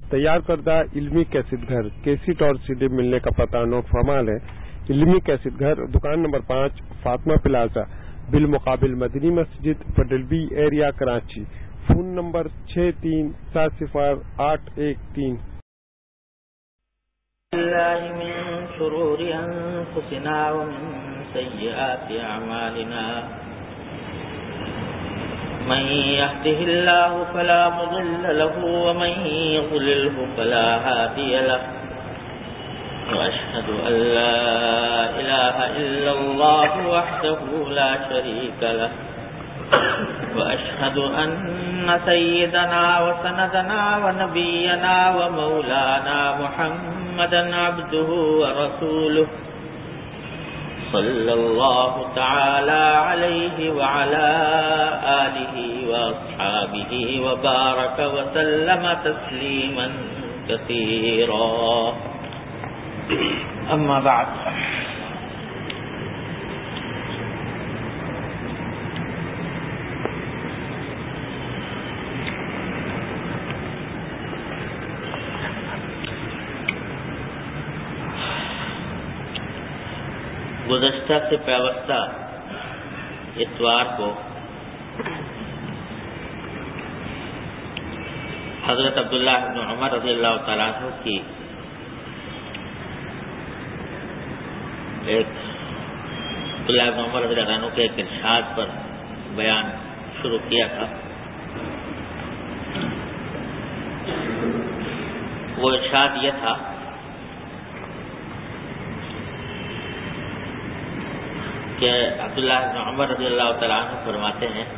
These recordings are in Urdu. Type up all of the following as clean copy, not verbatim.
تیار کردہ علمی کیسٹ گھر کیسٹ اور CD ملنے کا پتہ نوٹ فرما لیں۔ علمی کیسٹ گھر، دکان نمبر 5، فاطمہ پلازا، بالمقابل مدنی مسجد، پٹل B area, Karachi. Phone number 63700813۔ اللہ من شرور انفسنا ومن سیئات اعمالنا من يهده الله فلا مضل له ومن يضلله فلا هادي له وأشهد أن لا إله إلا الله وحده لا شريك له وأشهد أن سيدنا وسندنا ونبينا ومولانا محمدا عبده ورسوله صلى الله تعالى عليه وعلى آله وأصحابه وبارك وسلم تسليما كثيرا اما بعد گزشتہ سے پیوستہ اتوار کو حضرت عبداللہ بن عمر رضی اللہ تعالیٰ عنہ کی عبداللہ بن عمر رضی اللہ عنہ کے ایک ارشاد پر بیان شروع کیا تھا۔ وہ ارشاد یہ تھا کہ عبداللہ بن عمر رضی اللہ تعالیٰ عنہ فرماتے ہیں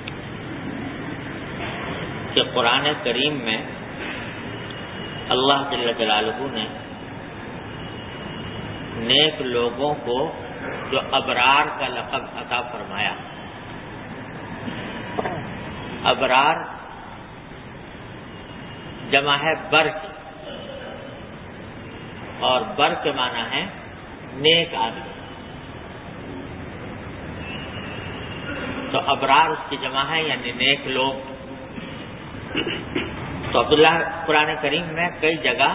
کہ قرآن کریم میں اللہ جل جلالہ نے نیک لوگوں کو جو ابرار کا لقب عطا فرمایا۔ ابرار جمع ہے بر کی، اور بر کے معنی ہے نیک آدمی، تو ابرار اس کی جمع ہے یعنی نیک لوگ۔ تو عبداللہ قرآن کریم میں کئی جگہ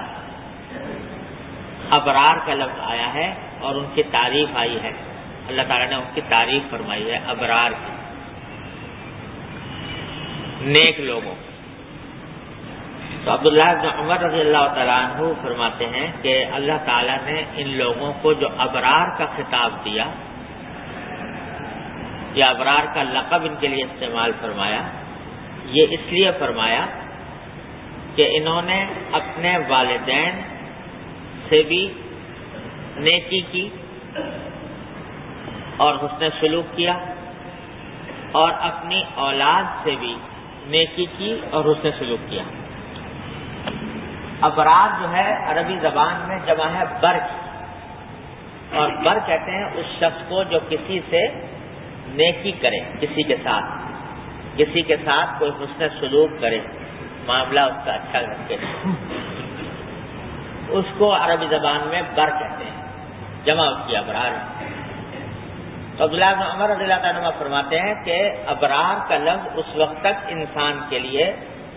ابرار کا لفظ آیا ہے اور ان کی تعریف آئی ہے، اللہ تعالیٰ نے ان کی تعریف فرمائی ہے ابرار کی، نیک لوگوں۔ تو عبداللہ بن عمر رضی اللہ تعالیٰ عنہ فرماتے ہیں کہ اللہ تعالیٰ نے ان لوگوں کو جو ابرار کا خطاب دیا یا ابرار کا لقب ان کے لیے استعمال فرمایا، یہ اس لیے فرمایا کہ انہوں نے اپنے والدین سے بھی نیکی کی اور حسن سلوک کیا، اور اپنی اولاد سے بھی نیکی کی اور حسن سلوک کیا۔ ابرار جو ہے عربی زبان میں جمع ہے بر کی، اور بر کہتے ہیں اس شخص کو جو کسی سے نیکی کرے، کسی کے ساتھ کوئی حسن سلوک کرے، معاملہ اس کا اچھا رکھے، اس کو عربی زبان میں بر کہتے ہیں، جمع اس کی ابرار ہے۔ تو عبداللہ بن عمر رضی اللہ عنہ فرماتے ہیں کہ ابرار کا لفظ اس وقت تک انسان کے لیے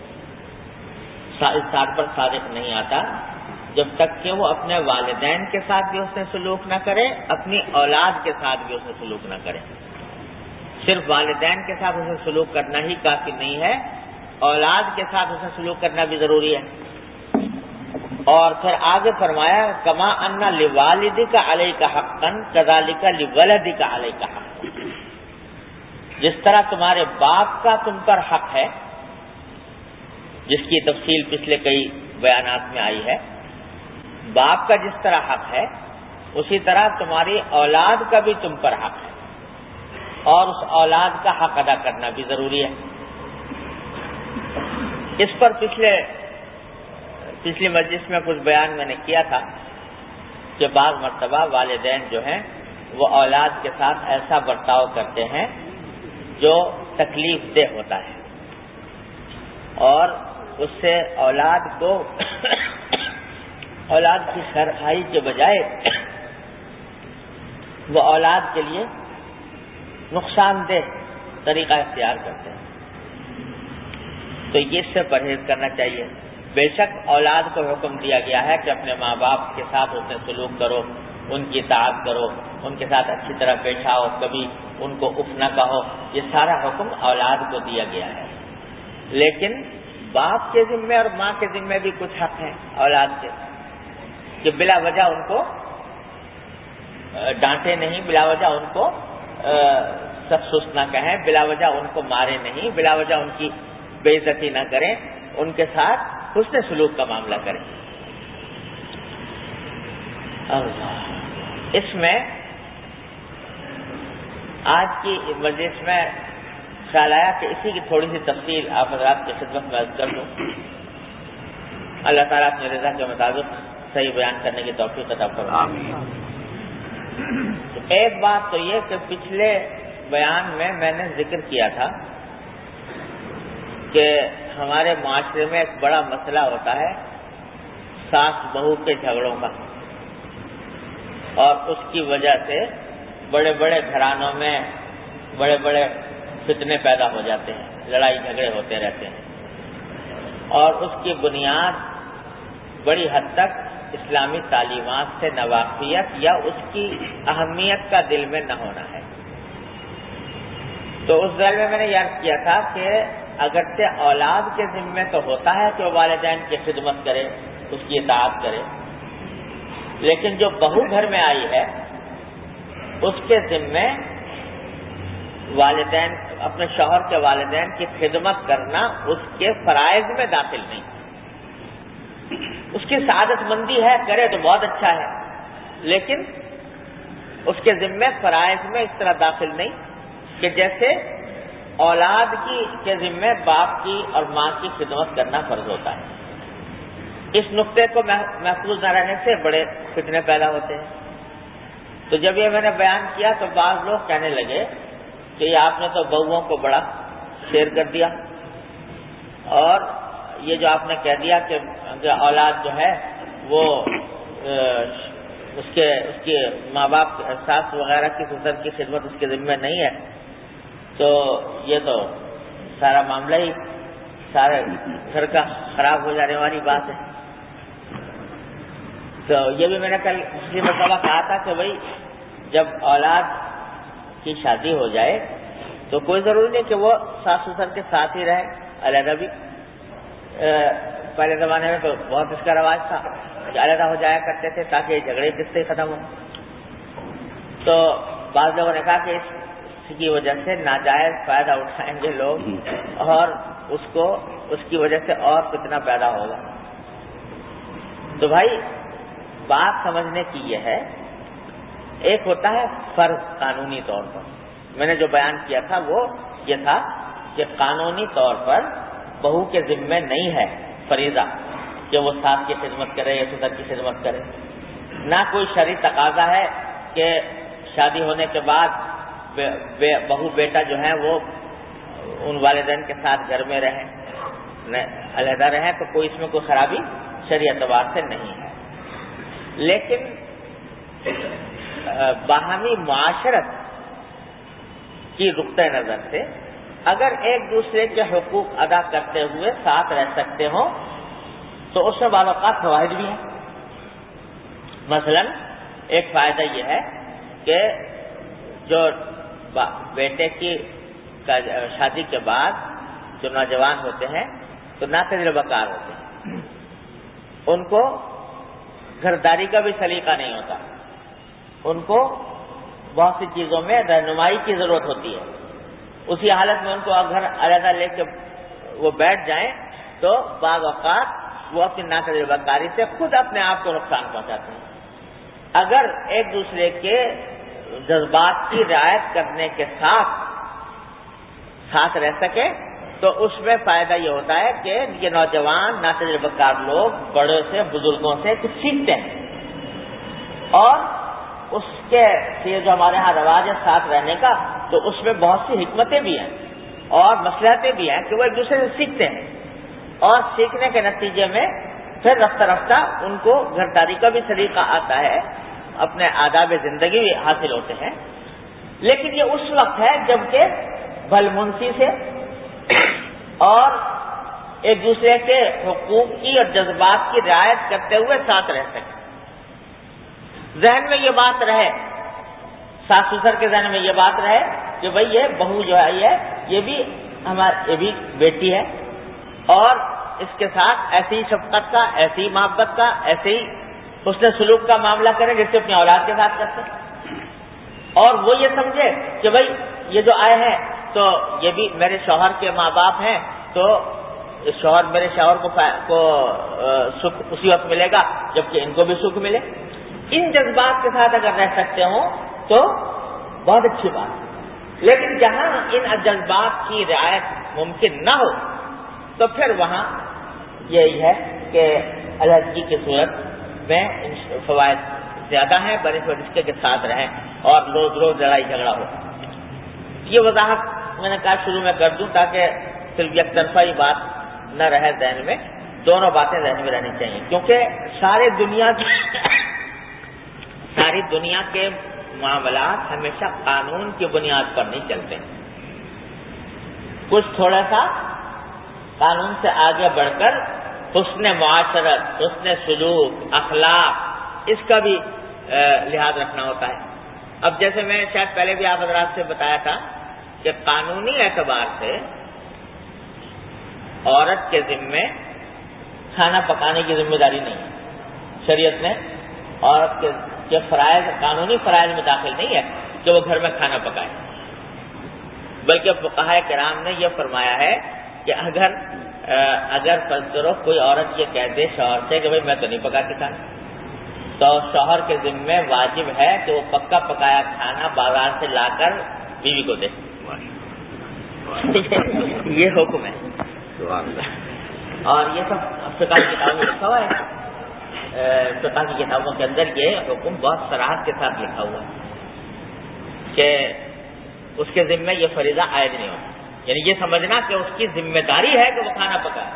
اس بات پر صادق نہیں آتا جب تک کہ وہ اپنے والدین کے ساتھ بھی حسن سلوک نہ کرے، اپنی اولاد کے ساتھ بھی حسن سلوک نہ کرے۔ صرف والدین کے ساتھ حسن سلوک کرنا ہی کافی نہیں ہے، اولاد کے ساتھ حسن سلوک کرنا بھی ضروری ہے۔ اور پھر آگے فرمایا کما ان لوالدک علیک حقا کذالک لولدک علیک حقا، جس طرح تمہارے باپ کا تم پر حق ہے، جس کی تفصیل پچھلے کئی بیانات میں آئی ہے، باپ کا جس طرح حق ہے اسی طرح تمہاری اولاد کا بھی تم پر حق ہے، اور اس اولاد کا حق ادا کرنا بھی ضروری ہے۔ اس پر پچھلی مجلس میں کچھ بیان میں نے کیا تھا کہ بعض مرتبہ والدین جو ہیں وہ اولاد کے ساتھ ایسا برتاؤ کرتے ہیں جو تکلیف دہ ہوتا ہے، اور اس سے اولاد کو اولاد کی خیرخواہی کے بجائے وہ اولاد کے لیے نقصان دہ طریقہ اختیار کرتے ہیں۔ تو یہ اس سے پرہیز کرنا چاہیے. بے شک اولاد کو حکم دیا گیا ہے کہ اپنے ماں باپ کے ساتھ حسن سلوک کرو، ان کی اطاعت کرو، ان کے ساتھ اچھی طرح پیش آؤ، کبھی ان کو اف نہ کہو. یہ سارا حکم اولاد کو دیا گیا ہے. لیکن باپ کے ذمے اور ماں کے ذمے بھی کچھ حق ہیں اولاد کے، کہ بلا وجہ ان کو ڈانٹے نہیں، بلا وجہ ان کو سخت سست نہ کہیں، بلا وجہ ان کو مارے نہیں، بلا وجہ ان کی بے عزتی نہ کریں، ان کے ساتھ حسن سلوک کا معاملہ کریں. اس میں آج کی مجلس میں خیال آیا کہ اسی کی تھوڑی سی تفصیل آپ حضرات کی خدمت میں عرض کر دوں. اللہ تعالیٰ اپنی رضا کے مطابق صحیح بیان کرنے کی توفیق عطا فرمائے. ایک بات تو یہ کہ پچھلے بیان میں نے ذکر کیا تھا کہ ہمارے معاشرے میں ایک بڑا مسئلہ ہوتا ہے ساس بہو کے جھگڑوں کا، اور اس کی وجہ سے بڑے بڑے گھرانوں میں بڑے بڑے فتنے پیدا ہو جاتے ہیں، لڑائی جھگڑے ہوتے رہتے ہیں، اور اس کی بنیاد بڑی حد تک اسلامی تعلیمات سے ناواقفیت یا اس کی اہمیت کا دل میں نہ ہونا ہے. تو اس ذیل میں نے یاد کیا تھا کہ اگرچہ اولاد کے ذمے تو ہوتا ہے کہ وہ والدین کی خدمت کرے، اس کی اطاعت کرے، لیکن جو بہو گھر میں آئی ہے اس کے ذمے والدین، اپنے شوہر کے والدین کی خدمت کرنا اس کے فرائض میں داخل نہیں. اس کی سعادت مندی ہے، کرے تو بہت اچھا ہے، لیکن اس کے ذمے فرائض میں اس طرح داخل نہیں کہ جیسے اولاد کے ذمے باپ کی اور ماں کی خدمت کرنا فرض ہوتا ہے. اس نقطے کو محفوظ نہ رہنے سے بڑے فتنے پیدا ہوتے ہیں. تو جب یہ میں نے بیان کیا تو بعض لوگ کہنے لگے کہ یہ آپ نے تو بہوؤں کو بڑا شیر کر دیا، اور یہ جو آپ نے کہہ دیا کہ اولاد جو ہے وہ اس کے ماں باپ ساس وغیرہ کی سسر کی خدمت اس کے ذمہ نہیں ہے، تو یہ تو سارا معاملہ ہی سارے گھر کا خراب ہو جانے والی بات ہے. تو یہ بھی میں نے کل پچھلی مرتبہ کہا تھا کہ بھائی جب اولاد کی شادی ہو جائے تو کوئی ضروری نہیں کہ وہ ساس سسر کے ساتھ ہی رہے، علیحدہ بھی. پہلے زمانے میں تو بہت اس کا رواج تھا کہ علیحدہ ہو جایا کرتے تھے تاکہ یہ جھگڑے قصے ختم ہو. تو بعض لوگوں نے کہا کہ اس کی وجہ سے ناجائز فائدہ اٹھائیں گے لوگ اور اس کی وجہ سے اور فتنہ پیدا ہوگا. تو بھائی بات سمجھنے کی یہ ہے، ایک ہوتا ہے فرض قانونی طور پر. میں نے جو بیان کیا تھا وہ یہ تھا کہ قانونی طور پر بہو کے ذمے نہیں ہے فریضہ کہ وہ ساس کی خدمت کرے یا سسر کی خدمت کرے. نہ کوئی شرعی تقاضا ہے کہ شادی ہونے کے بعد بہو بیٹا جو ہے وہ ان والدین کے ساتھ گھر میں رہیں، علیحدہ رہیں، تو کوئی اس میں کوئی خرابی شرعی اعتبار سے نہیں ہے. لیکن باہمی معاشرت کی نقطۂ نظر سے اگر ایک دوسرے کے حقوق ادا کرتے ہوئے ساتھ رہ سکتے ہوں تو اس میں بعض اوقات فوائد بھی ہیں. مثلا ایک فائدہ یہ ہے کہ جو بیٹے کی شادی کے بعد جو نوجوان ہوتے ہیں تو نا تجربہ کار ہوتے ہیں، ان کو گھرداری کا بھی سلیقہ نہیں ہوتا، ان کو بہت سی چیزوں میں رہنمائی کی ضرورت ہوتی ہے. اسی حالت میں ان کو گھر علیحدہ لے کے وہ بیٹھ جائیں تو بعض اوقات وہ اپنی ناتجربہ کاری سے خود اپنے آپ کو نقصان پہنچاتے ہیں. اگر ایک دوسرے کے جذبات کی رعایت کرنے کے ساتھ رہ سکے تو اس میں فائدہ یہ ہوتا ہے کہ یہ نوجوان ناتجربہ کار لوگ بڑے سے بزرگوں سے کچھ سیکھتے ہیں، اور اس کے جو ہمارے ہاں رواج ہے ساتھ رہنے کا تو اس میں بہت سی حکمتیں بھی ہیں اور مصلحتیں بھی ہیں کہ وہ ایک دوسرے سے سیکھتے ہیں، اور سیکھنے کے نتیجے میں پھر رفتہ رفتہ ان کو گھرداری کا بھی سلیقہ آتا ہے، اپنے آداب زندگی بھی حاصل ہوتے ہیں. لیکن یہ اس وقت ہے جبکہ بھلمنسی سے اور ایک دوسرے کے حقوق کی اور جذبات کی رعایت کرتے ہوئے ساتھ رہ سکیں. ذہن میں یہ بات رہے، ساس سسر کے ذہن میں یہ بات رہے کہ بھئی یہ بہو جو ہے یہ بھی بیٹی ہے، اور اس کے ساتھ ایسی شفقت کا، ایسی محبت کا، ایسے ہی حسن سلوک کا معاملہ کریں جیسے اپنی اولاد کے ساتھ کرتے ہیں. اور وہ یہ سمجھے کہ بھئی یہ جو آئے ہیں تو یہ بھی میرے شوہر کے ماں باپ ہیں، تو میرے شوہر کو سکھ اسی وقت ملے گا جبکہ ان کو بھی سکھ ملے. ان جذبات کے ساتھ اگر رہ سکتے ہوں تو بہت اچھی بات ہے. لیکن جہاں ان جذبات کی رعایت ممکن نہ ہو تو پھر وہاں یہی ہے کہ علیحدگی کی صورت میں فوائد زیادہ ہیں بنسبت اس کے ساتھ رہیں اور روز روز لڑائی جھگڑا ہو. یہ وضاحت میں نے کہا شروع میں کر دوں تاکہ صرف یک طرفہ ہی بات نہ رہے ذہن میں، دونوں باتیں ذہن میں رہنی چاہیے، کیونکہ ساری دنیا کے معاملات ہمیشہ قانون کی بنیاد پر نہیں چلتے. کچھ تھوڑا سا قانون سے آگے بڑھ کر حسن معاشرت، حسن سلوک، اخلاق، اس کا بھی لحاظ رکھنا ہوتا ہے. اب جیسے میں شاید پہلے بھی آپ حضرات سے بتایا تھا کہ قانونی اعتبار سے عورت کے ذمے کھانا پکانے کی ذمہ داری نہیں ہے. شریعت نے عورت کے فرائض، قانونی فرائض میں داخل نہیں ہے کہ وہ گھر میں کھانا پکائے، بلکہ فقہاء کرام نے یہ فرمایا ہے کہ اگر فرض کرو کوئی عورت یہ کہہ دے شوہر سے کہ بھائی میں تو نہیں پکاتی کھانا، تو شوہر کے ذمے واجب ہے کہ وہ پکا پکایا کھانا بازار سے لا کر بیوی کو دے. یہ حکم ہے، اور یہ سب فقہ کی کتابوں میں لکھا ہوا ہے. فقہ کی کتابوں کے اندر یہ حکم بہت صراحت کے ساتھ لکھا ہوا ہے کہ اس کے ذمے یہ فریضہ عائد نہیں ہوتا. یعنی یہ سمجھنا کہ اس کی ذمہ داری ہے کہ وہ کھانا پکائے،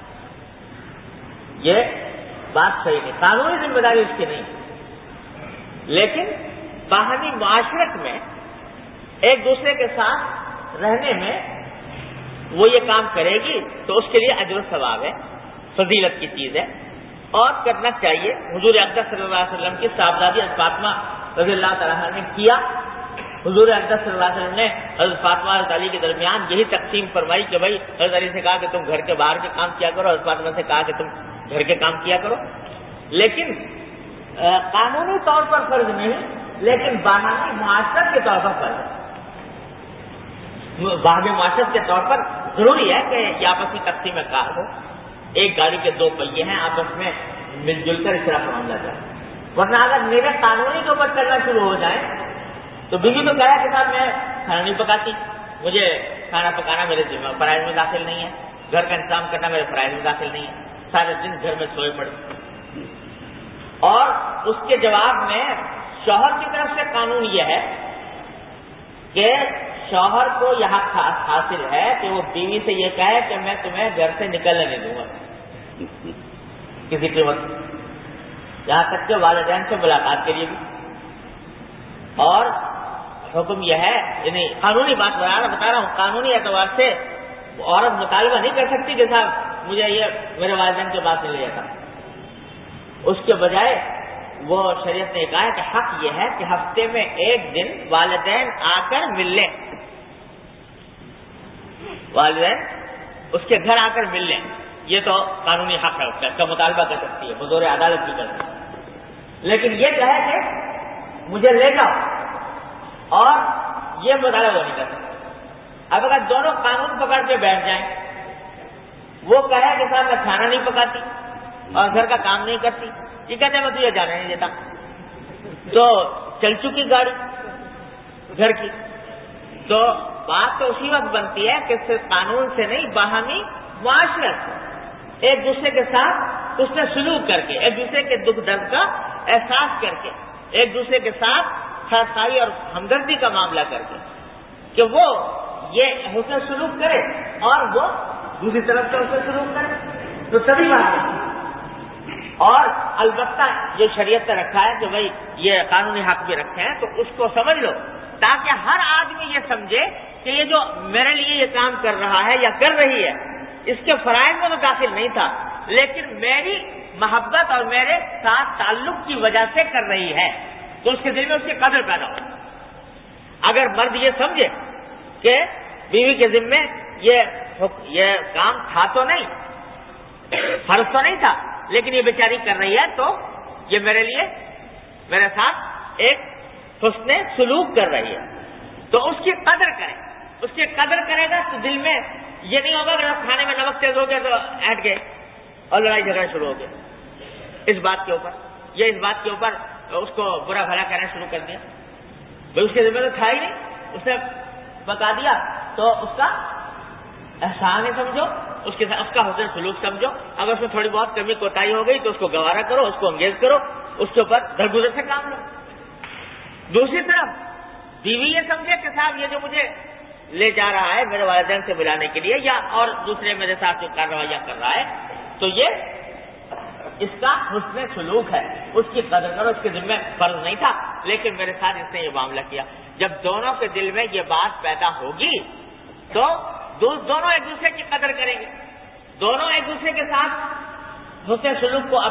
یہ بات صحیح نہیں. قانونی ذمہ داری اس کی نہیں، لیکن باہمی معاشرت میں ایک دوسرے کے ساتھ رہنے میں وہ یہ کام کرے گی تو اس کے لیے اجر و ثواب ہے، فضیلت کی چیز ہے اور کرنا چاہیے. حضور اقدس صلی اللہ علیہ وسلم کی صاحبزادی حضرت فاطمہ رضی اللہ تعالیٰ نے کیا. حضور اقدس صلی اللہ علیہ وسلم نے حضرت فاطمہ حضرت علی کے درمیان یہی تقسیم فرمائی کہ بھائی حضرت علی سے کہا کہ تم گھر کے باہر کے کام کیا کرو، حضرت فاطمہ سے کہا کہ تم گھر کے کام کیا کرو. لیکن قانونی طور پر فرض نہیں، لیکن باہمی معاشرت کے طور پر فرض ہے. باہمی معاشرت کے طور پر ضروری ہے کہ یہ آپسی تقسیم کار ہو. ایک گاڑی کے دو پہیے ہیں، آپس میں مل جل کر اس طرح پر معاملہ جائے. ورنہ اگر میرے قانونی کے اوپر چلنا شروع ہو جائے تو بیوی تو کہا کہ صاحب میں کھانا نہیں پکاتی، مجھے کھانا پکانا میرے ذمہ فرائض میں داخل نہیں ہے، گھر کا انتظام کرنا میرے فرائض میں داخل نہیں ہے، سارے دن گھر میں سوئے پڑے. اور اس کے جواب میں شوہر کی طرف سے قانون یہ ہے کہ شوہر کو یہاں حاصل ہے کہ وہ بیوی سے یہ کہے کہ میں تمہیں گھر سے نکلنے نہیں دوں گا کسی قیمت، یہاں تک کہ والدین سے ملاقات کے لیے بھی. اور حکم یہ ہے، یعنی قانونی بات بتا رہا ہوں، قانونی اعتبار سے عورت مطالبہ نہیں کر سکتی کہ صاحب مجھے یہ میرے والدین کے بات نہیں لے جاتا. اس کے بجائے وہ شریعت نے کہا کہ حق یہ ہے کہ ہفتے میں ایک دن والدین آ کر مل لیں، والدین اس کے گھر آ کر مل لیں. یہ تو قانونی حق ہے، اس کا مطالبہ کر سکتی ہے، حضور عدالت بھی کر سکتی ہے. لیکن یہ کہے کہ مجھے لے جاؤ، اور یہ مطالبہ نہیں کر سکتا. اب اگر دونوں قانون پکڑ کے بیٹھ جائیں، وہ کہے کہ صاحب میں کھانا نہیں پکاتی اور گھر کا کام نہیں کرتی، یہ کہتے ہیں میں تجھے جانے نہیں دیتا، تو چل چکی گاڑی گھر کی. تو بات تو اسی وقت بنتی ہے کہ صرف قانون سے نہیں، باہمی معاشرت ایک دوسرے کے ساتھ اس نے سلوک کر کے، ایک دوسرے کے دکھ درد کا احساس کر کے، ایک دوسرے کے ساتھ خیرخواہی اور ہمدردی کا معاملہ کر کے کہ وہ یہ حسن سلوک کرے اور وہ دوسری طرف سے حسن سلوک کرے، تو سبھی باتیں. اور البتہ یہ شریعت نے رکھا ہے کہ بھائی یہ قانونی حق بھی رکھے ہیں تو اس کو سمجھ لو، تاکہ ہر آدمی یہ سمجھے کہ یہ جو میرے لیے یہ کام کر رہا ہے یا کر رہی ہے اس کے فرائض میں تو داخل نہیں تھا، لیکن میری محبت اور میرے ساتھ تعلق کی وجہ سے کر رہی ہے، تو اس کے دل میں اس کی قدر پیدا ہو۔ اگر مرد یہ سمجھے کہ بیوی کے ذمے یہ کام تھا تو نہیں، فرض تو نہیں تھا، لیکن یہ بیچاری کر رہی ہے تو یہ میرے ساتھ ایک حسن سلوک کر رہی ہے، تو اس کی قدر کرے۔ اس کی قدر کرے گا تو دل میں یہ نہیں ہوگا کہ کھانے میں نمک تیز ہو گیا تو ہٹ گئے اور لڑائی جھگڑا شروع ہو گیا اس بات کے اوپر اس کو برا بھلا کہنا شروع کر دیا۔ بھائی اس کے ذمہ تو تھا ہی نہیں، اس نے بتا دیا، تو اس کا احسان سمجھو، اس کا حسن سلوک سمجھو۔ اگر اس میں تھوڑی بہت کمی کوتاہی ہو گئی تو اس کو گوارا کرو، اس کو انگیز کرو، اس کے اوپر درگزر سے کام لو۔ دوسری طرف بیوی یہ سمجھے کہ صاحب یہ جو مجھے لے جا رہا ہے میرے والدین سے ملانے کے لیے، یا اور دوسرے میرے ساتھ جو رویہ کر رہا ہے، تو یہ اس کا حسن سلوک ہے، اس کی قدر کرو، اس کے ذمہ فرض نہیں تھا لیکن میرے ساتھ اس نے یہ معاملہ کیا۔ جب دونوں کے دل میں یہ بات پیدا ہوگی تو دونوں ایک دوسرے کی قدر کریں گے، دونوں ایک دوسرے کے ساتھ حسن سلوک کو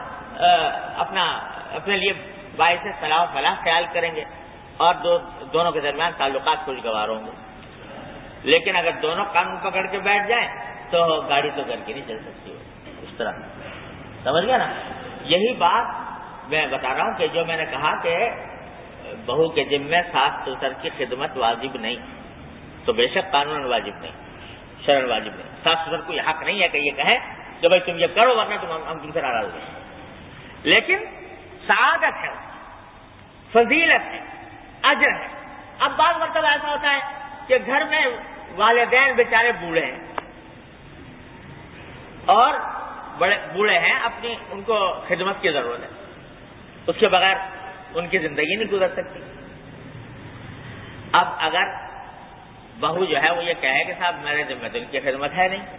اپنے لیے باعث صلاح و فلاح خیال کریں گے، اور دونوں کے درمیان تعلقات خوشگوار ہوں گے۔ لیکن اگر دونوں قانون پکڑ کے بیٹھ جائیں تو گاڑی تو گھر کی نہیں چل سکتی ہو اس طرح، سمجھ گیا نا؟ یہی بات میں بتا رہا ہوں کہ جو میں نے کہا کہ بہو کے ذمے ساس سسر کی خدمت واجب نہیں، تو بے شک قانون واجب نہیں، شرعن واجب نہیں۔ ساس سسر کو یہ حق نہیں ہے کہ یہ کہے کہ بھائی تم یہ کرو ورنہ ہم تم سے ناراض ہیں، لیکن سعادت ہے، فضیلت ہے، اجر ہے۔ اب بعض مرتبہ ایسا ہوتا ہے کہ گھر میں والدین بیچارے بوڑھے ہیں اور بڑے بوڑھے ہیں، ان کو خدمت کی ضرورت ہے، اس کے بغیر ان کی زندگی نہیں گزر سکتی۔ اب اگر بہو جو ہے وہ یہ کہے کہ صاحب میرے ذمہ تو ان کی خدمت ہے نہیں،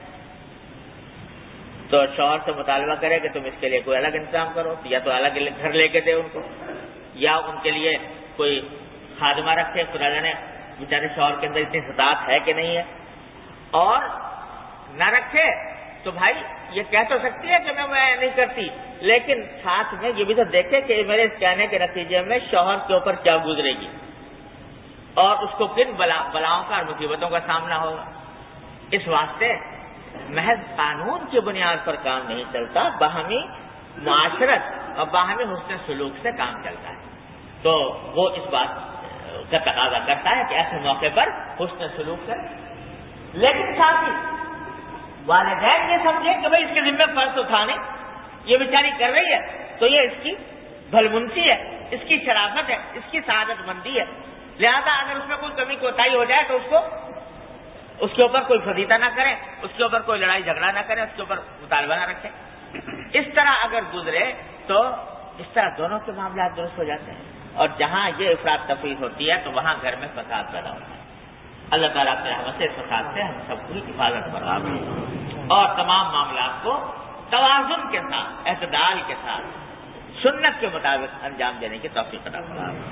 تو شوہر سے مطالبہ کرے کہ تم اس کے لیے کوئی الگ انتظام کرو، یا تو الگ گھر لے کے دے ان کو، یا ان کے لیے کوئی خادمہ رکھے۔ خدا جانے بیچارے شوہر کے اندر اتنی استطاعت ہے کہ نہیں ہے، اور نہ رکھے تو بھائی یہ کہہ تو سکتی ہے کہ میں نہیں کرتی، لیکن ساتھ میں یہ بھی تو دیکھے کہ میرے اس کہنے کے نتیجے میں شوہر کے اوپر کیا گزرے گی اور اس کو کن بلاؤں کا اور مصیبتوں کا سامنا ہوگا۔ اس واسطے محض قانون کی بنیاد پر کام نہیں چلتا، باہمی معاشرت اور باہمی حسن سلوک سے کام چلتا ہے۔ تو وہ اس بات کا تقاضا کرتا ہے کہ ایسے موقع پر حسن سلوک کرے، لیکن ساتھ ہی والدین یہ سمجھے کہ بھائی اس کے ذمہ فرض تو تھا نہیں، یہ بیچاری کر رہی ہے تو یہ اس کی بھلمنسی ہے، اس کی شرافت ہے، اس کی سعادت مندی ہے، لہذا اگر اس میں کوئی کمی کوتاہی ہو جائے تو اس کے اوپر کوئی فضیلہ نہ کریں، اس کے اوپر کوئی لڑائی جھگڑا نہ کریں، اس کے اوپر مطالبہ نہ رکھیں۔ اس طرح اگر گزرے تو اس طرح دونوں کے معاملات درست ہو جاتے ہیں، اور جہاں یہ افراد تفریق ہوتی ہے تو وہاں گھر میں فساد پیدا ہوتا ہے۔ اللہ تعالیٰ کی رحمت سے فساد سے ہم سب کی حفاظت فرمائے اور تمام معاملات کو توازن کے ساتھ، اعتدال کے ساتھ، سنت کے مطابق انجام دینے کی توفیق عطا فرمائے۔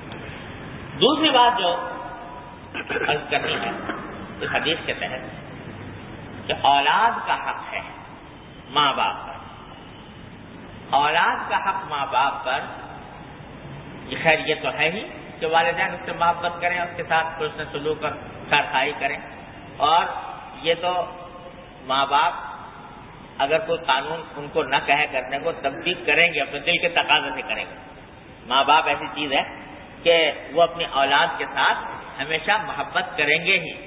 دوسری بات جو عرض کرنی ہے اس حدیث کے تحت کہ اولاد کا حق ہے ماں باپ پر، اولاد کا حق ماں باپ پر، یہ خیر یہ تو ہے ہی کہ والدین اس سے محبت کریں، اس کے ساتھ حسن سلوک اور خیرخواہی کریں، اور یہ تو ماں باپ اگر کوئی قانون ان کو نہ کہے کرنے کو تب بھی کریں گے، اپنے دل کے تقاضے سے کریں گے۔ ماں باپ ایسی چیز ہے کہ وہ اپنی اولاد کے ساتھ ہمیشہ محبت کریں گے ہی،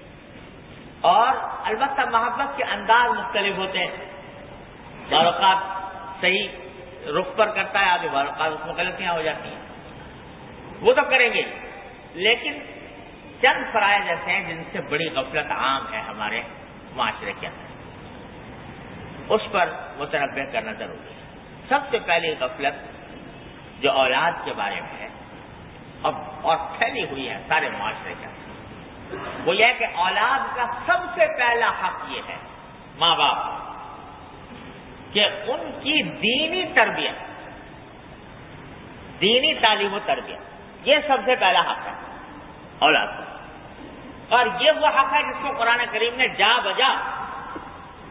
اور البتہ محبت کے انداز مختلف ہوتے ہیں، بعض اوقات صحیح رخ پر کرتا ہے، آگے بعض اوقات اس میں غلطیاں ہو جاتی ہیں، وہ تو کریں گے، لیکن چند فرائض ایسے ہیں جن سے بڑی غفلت عام ہے ہمارے معاشرے کے اندر، اس پر متنبہ کرنا ضروری ہے۔ سب سے پہلی غفلت جو اولاد کے بارے میں ہے اور پھیلی ہوئی ہے سارے معاشرے کے اندر، وہ یہ ہے کہ اولاد کا سب سے پہلا حق یہ ہے ماں باپ کہ ان کی دینی تربیت، دینی تعلیم و تربیت، یہ سب سے پہلا حق ہے اولاد کا، اور یہ وہ حق ہے جس کو قرآن کریم نے جا بجا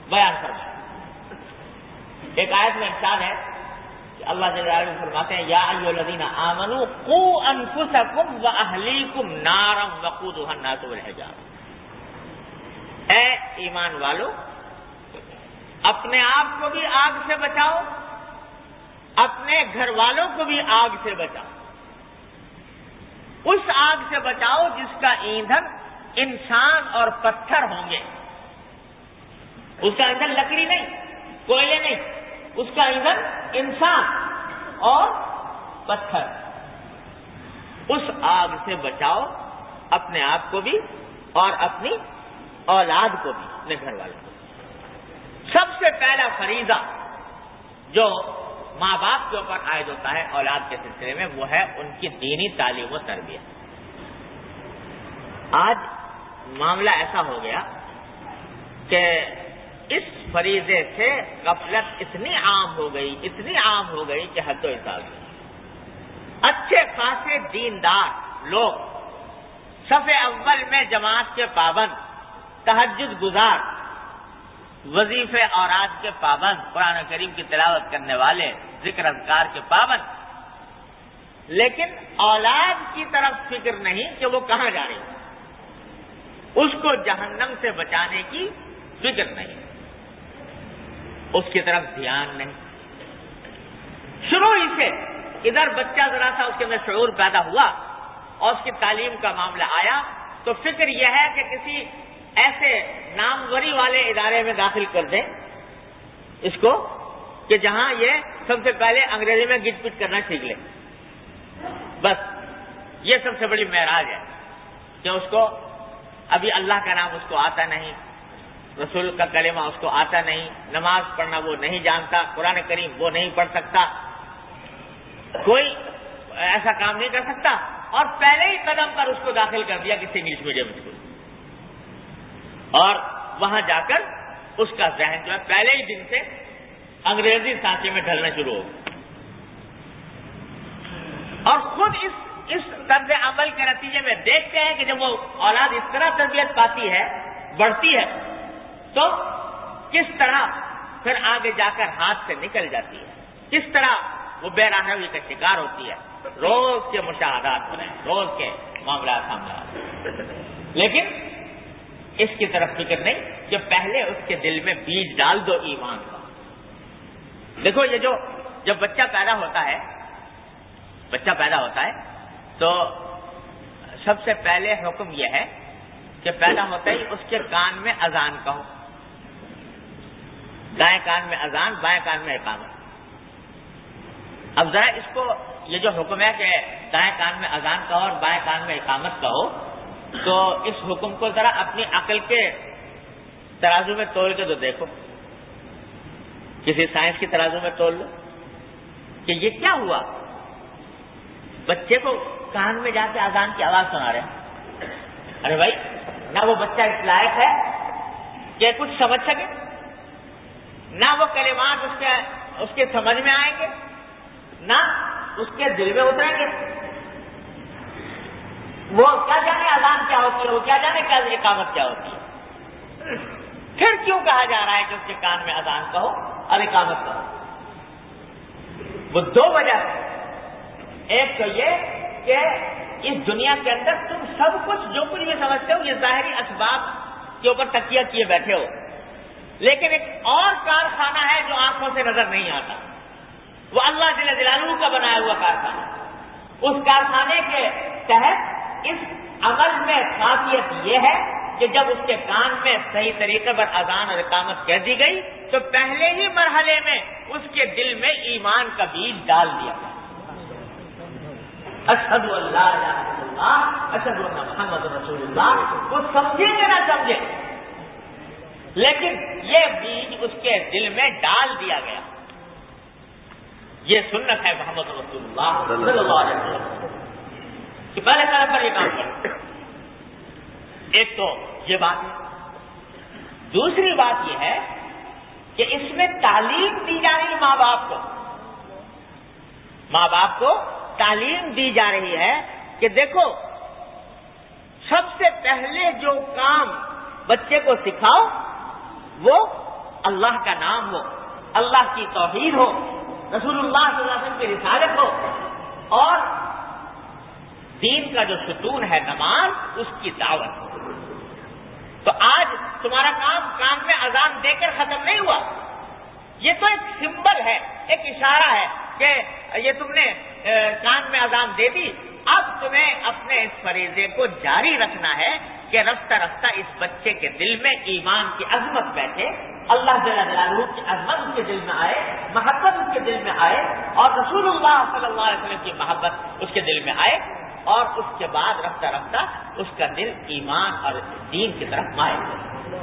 بیان فرمایا۔ ایک آیت میں ارشاد ہے کہ اللہ جل جلالہ فرماتے ہیں یا ایھا الذین آمنوا قوا انفسکم واہلیکم نارا وقودھا الناس والحجارہ، اے ایمان والو اپنے آپ کو بھی آگ سے بچاؤ، اپنے گھر والوں کو بھی آگ سے بچاؤ، اس آگ سے بچاؤ جس کا ایندھن انسان اور پتھر ہوں گے۔ اس کا ایندھن لکڑی نہیں، کوئلے نہیں، اس کا ایندھن انسان اور پتھر۔ اس آگ سے بچاؤ اپنے آپ کو بھی اور اپنی اولاد کو بھی، اپنے گھر والوں کو۔ سب سے پہلا فریضہ جو ماں باپ کے اوپر عائد ہوتا ہے اولاد کے سلسلے میں، وہ ہے ان کی دینی تعلیم و تربیت۔ آج معاملہ ایسا ہو گیا کہ اس فریضے سے غفلت اتنی عام ہو گئی کہ حد و حساب نہیں۔ اچھے خاصے دیندار لوگ صف اول میں جماعت کے پابند، تہجد گزار، وظیفے اوراد کے پابند، قرآن کریم کی تلاوت کرنے والے، ذکر اذکار کے پابند، لیکن اولاد کی طرف فکر نہیں کہ وہ کہاں جا رہی، اس کو جہنم سے بچانے کی فکر نہیں، اس کی طرف دھیان نہیں۔ شروع ہی سے ادھر بچہ ذرا سا اس کے اندر شعور پیدا ہوا اور اس کی تعلیم کا معاملہ آیا تو فکر یہ ہے کہ کسی ایسے ناموری والے ادارے میں داخل کر دیں اس کو کہ جہاں یہ سب سے پہلے انگریزی میں گٹ پٹ کرنا سیکھ لے۔ بس یہ سب سے بڑی معراج ہے کہ اس کو ابھی اللہ کا نام اس کو آتا نہیں، رسول کا کلمہ اس کو آتا نہیں، نماز پڑھنا وہ نہیں جانتا، قرآن کریم وہ نہیں پڑھ سکتا، کوئی ایسا کام نہیں کر سکتا، اور پہلے ہی قدم پر اس کو داخل کر دیا کسی انگلش میڈیم اسکول، اور وہاں جا کر اس کا ذہن جو ہے پہلے ہی دن سے انگریزی سانچے میں ڈھلنا شروع ہو، اور خود اس طرز عمل کے نتیجے میں دیکھتے ہیں کہ جب وہ اولاد اس طرح تربیت پاتی ہے، بڑھتی ہے، تو کس طرح پھر آگے جا کر ہاتھ سے نکل جاتی ہے، کس طرح وہ بے رحمی کا شکار ہوتی ہے۔ روز کے مشاہدات ہو رہے ہیں، روز کے معاملات سامنے آ رہے ہیں، لیکن اس کی طرف فکر نہیں کہ پہلے اس کے دل میں بیج ڈال دو ایمان کا۔ دیکھو یہ جب بچہ پیدا ہوتا ہے تو سب سے پہلے حکم یہ ہے کہ پیدا ہوتے ہی اس کے کان میں اذان کہو، دائیں کان میں اذان، بائیں کان میں اقامت۔ اب ذرا اس کو، یہ جو حکم ہے کہ دائیں کان میں اذان کہو اور بائیں کان میں اقامت کہو، تو اس حکم کو ذرا اپنی عقل کے ترازو میں تول کے تو دیکھو، کسی سائنس کی ترازو میں تول لو کہ یہ کیا ہوا۔ بچے کو کان میں جا کے اذان کی آواز سنا رہے ہیں، ارے بھائی نہ وہ بچہ اس لائق ہے کہ کچھ سمجھ سکے، نہ وہ کلمات اس کے سمجھ میں آئیں گے، نہ اس کے دل میں اتریں گے، وہ کیا جانے اذان کیا ہوتی ہے، وہ کیا جانے کیا اقامت کیا ہوتی ہے۔ پھر کیوں کہا جا رہا ہے کہ اس کے کان میں اذان کہو اور اقامت کہو؟ وہ دو وجہ سے، ایک تو یہ کہ اس دنیا کے اندر تم سب کچھ جو کچھ بھی سمجھتے ہو یہ ظاہری اسباب کے اوپر تکیہ کیے بیٹھے ہو، لیکن ایک اور کارخانہ ہے جو آنکھوں سے نظر نہیں آتا، وہ اللہ جل جلالہ کا بنایا ہوا کارخانہ۔ اس کارخانے کے تحت اس عمل میں خاصیت یہ ہے کہ جب اس کے کان میں صحیح طریقے پر اذان اور اقامت کہہ دی گئی تو پہلے ہی مرحلے میں اس کے دل میں ایمان کا بیج ڈال دیا گیا۔ اشہد ان لا الہ الا اللہ، اشہد ان محمد رسول اللہ، وہ سمجھے یا نہ سمجھے، لیکن یہ بیج اس کے دل میں ڈال دیا گیا۔ یہ سنت ہے محمد رسول اللہ صلی اللہ علیہ وسلم کہ پہلے طرف پر یہ کام کرو۔ ایک تو یہ بات ہے، دوسری بات یہ ہے کہ اس میں تعلیم دی جا رہی ہے ماں باپ کو تعلیم دی جا رہی ہے کہ دیکھو سب سے پہلے جو کام بچے کو سکھاؤ وہ اللہ کا نام ہو، اللہ کی توحید ہو، رسول اللہ صلی اللہ علیہ وسلم کی رسالت ہو، اور دین کا جو ستون ہے نماز، اس کی دعوت ہو۔ تو آج تمہارا کام میں اذان دے کر ختم نہیں ہوا، یہ تو ایک سمبل ہے، ایک اشارہ ہے کہ یہ تم نے کان میں اذان دے دی، اب تمہیں اپنے اس فریضے کو جاری رکھنا ہے کہ رفتہ رفتہ اس بچے کے دل میں ایمان کی عظمت بیٹھے، اللہ جل جلالہ کی عظمت اس کے دل میں آئے، محبت اس کے دل میں آئے، اور رسول اللہ صلی اللہ علیہ وسلم کی محبت اس کے دل میں آئے، اور اس کے بعد رفتہ رفتہ اس کا دل ایمان اور دین کی طرف مائل ہو۔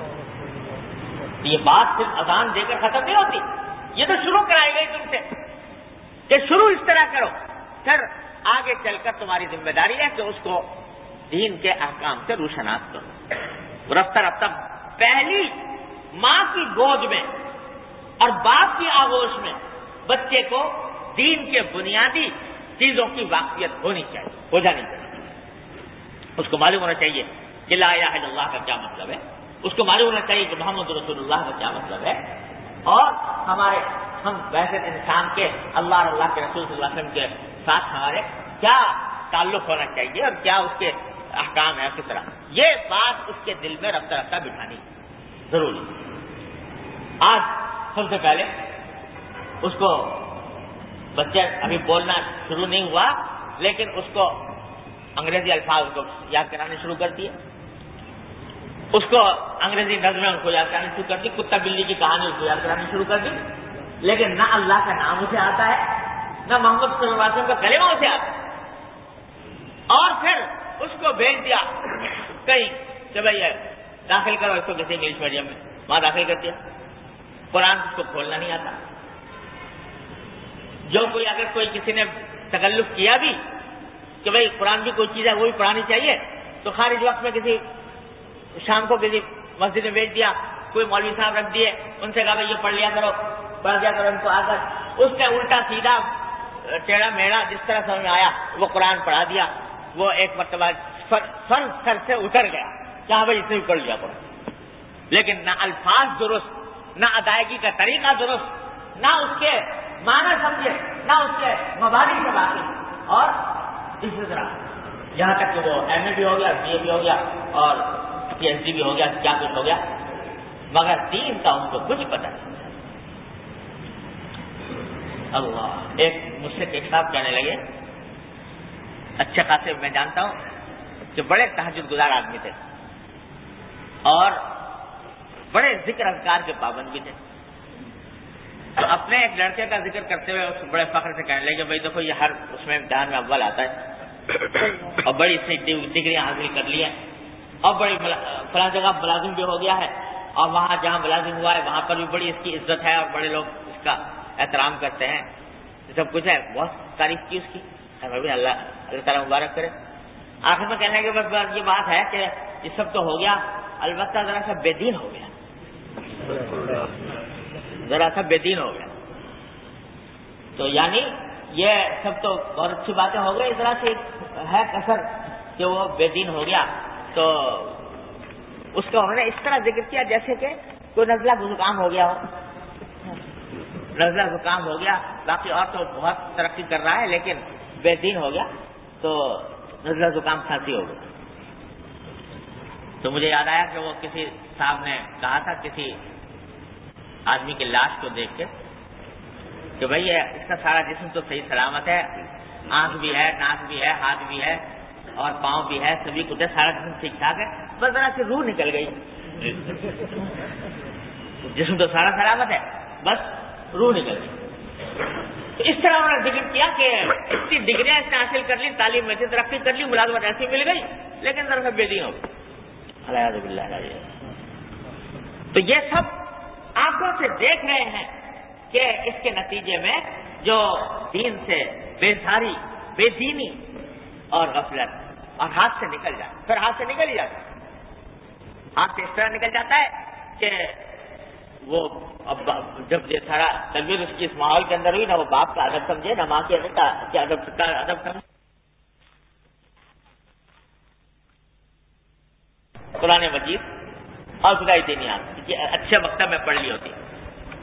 یہ بات صرف اذان دے کر ختم نہیں ہوتی، یہ تو شروع کرائی گئی تم سے کہ شروع اس طرح کرو، پھر آگے چل کر تمہاری ذمہ داری ہے کہ اس کو دین کے احکام سے روشناس کرو۔ رفتہ رفتہ پہلی ماں کی گود میں اور باپ کی آغوش میں بچے کو دین کے بنیادی چیزوں کی واقفیت ہونی چاہیے، ہو جانی چاہیے۔ اس کو معلوم ہونا چاہیے کہ لا الہ الا اللہ کا کیا مطلب ہے، اس کو معلوم ہونا چاہیے کہ محمد رسول اللہ کا کیا مطلب ہے، اور ہم ویسے انسان کے اللہ اور اللہ کے رسول صلی اللہ علیہ وسلم کے ساتھ ہمارے کیا تعلق ہونا چاہیے اور کیا اس کے احکام ہے، کس طرح یہ بات اس کے دل میں رفتہ رفتہ بٹھانی ضروری۔ آج سب سے پہلے اس کو بچے ابھی بولنا شروع نہیں ہوا، لیکن اس کو انگریزی الفاظ کو یاد کرانے شروع کر دیے، اس کو انگریزی نظمیں اس کو یاد کرانے شروع کر دی، کتا بلی کی کہانی اس کو یاد کرانے شروع کر دی، لیکن نہ اللہ کا نام اسے آتا ہے، نہ محمد صلی اللہ علیہ وسلم کا کلمہ اسے آتا ہے، اور پھر اس کو بھیج دیا کہیں کہ بھائی داخل کرو اس کو کسی انگلش میڈیم میں، وہاں داخل کر دیا، قرآن اس کو کھولنا نہیں آتا۔ اگر کوئی کسی نے تکلف کیا بھی کہ بھائی قرآن کی کوئی چیز ہے وہ بھی پڑھانی چاہیے، تو خارج وقت میں کسی شام کو کسی مسجد میں بھیج دیا، کوئی مولوی صاحب رکھ دیے، ان سے کہا بھائی یہ پڑھ دیا کرو ان کو آ کر، اس نے الٹا سیدھا ٹیڑھا میڑھا جس طرح سمجھ میں آیا وہ قرآن پڑھا دیا، وہ ایک مرتبہ سر سے اتر گیا کہ ہاں بھائی اس نے بھی پڑھ لیا قرآن، لیکن نہ الفاظ درست، نہ ادائیگی کا طریقہ درست، نہ اس کے معنی سمجھے، نہ اس کے مبادی سے واقف، اور اسی طرح یہاں تک کہ وہ ایم اے بھی ہو گیا، بی اے بھی ہو گیا، اور پی ایچ ڈی بھی ہو گیا، کیا کچھ ہو گیا، مگر دین کا ان کو کچھ پتہ نہیں۔ اللہ ایک مجھ سے ایک صاحب کہنے لگے، اچھے خاصے میں جانتا ہوں کہ بڑے تہجد گزار آدمی تھے اور بڑے ذکر اذکار کے پابند بھی تھے، تو اپنے ایک لڑکے کا ذکر کرتے ہوئے اس بڑے فخر سے کہنے لگے بھائی دیکھو یہ ہر اس میں امتحان میں اول آتا ہے اور بڑی اس نے ڈگریاں حاصل کر لی ہیں اور بڑی فلاں جگہ ملازم بھی ہو گیا ہے اور وہاں جہاں ملازم ہوا ہے وہاں پر بھی بڑی اس کی عزت ہے اور بڑے لوگ اس کا احترام کرتے ہیں، سب کچھ ہے، بہت تعریف کی اس کی، اللہ تعالیٰ مبارک کرے۔ آخر میں کہنے لگے بس یہ بات ہے کہ یہ سب تو ہو گیا، البتہ ذرا سا بے دین ہو گیا، ذرا سا بے دین ہو گیا، تو یعنی یہ سب تو بہت اچھی باتیں ہو گئی، ذرا سی ہے کسر کہ وہ بے دین ہو گیا، تو اس کا انہوں نے اس طرح ذکر کیا جیسے کہ کوئی نزلہ زکام ہو گیا ہو، نزلہ زکام ہو گیا، باقی اور تو بہت ترقی کر رہا ہے لیکن بے دین ہو گیا تو نزلہ زکام کھانسی ہو گیا۔ تو مجھے یاد آیا کہ وہ کسی صاحب نے کہا تھا کسی آدمی کی لاش کو دیکھ کے کہ بھائی اس کا سارا جسم تو صحیح سلامت ہے، آنکھ بھی ہے، ناک بھی ہے، ہاتھ بھی ہے اور پاؤں بھی ہے، سبھی کچھ ہے، سارا جسم ٹھیک ٹھاک ہے، بس ذرا سی روح نکل گئی، جسم تو سارا سلامت ہے بس روح نکل گئی۔ تو اس طرح انہوں نے ذکر کیا کہ اتنی ڈگریاں اس نے حاصل کر لی، تعلیم میں سے ترقی کر لی، ملازمت ایسی مل گئی لیکن ذرا سا بے دین ہو گئی، الحمد للہ۔ تو یہ سب آنکھوں سے دیکھ رہے ہیں کہ اس کے نتیجے میں جو دین سے بیزاری، بے دینی اور غفلت اور ہاتھ سے نکل جاتا، پھر ہاتھ سے نکل ہی جاتا ہے، ہاتھ سے اس طرح نکل جاتا ہے کہ وہ اب جب یہ سارا تربیت اس کی اس ماحول کے اندر ہوئی، نہ وہ باپ کا ادب سمجھے، نہ ماں کی ادب سمجھے، قرآن مجید اور خدائی دینی اچھے مکتب میں پڑھ لی ہوتی،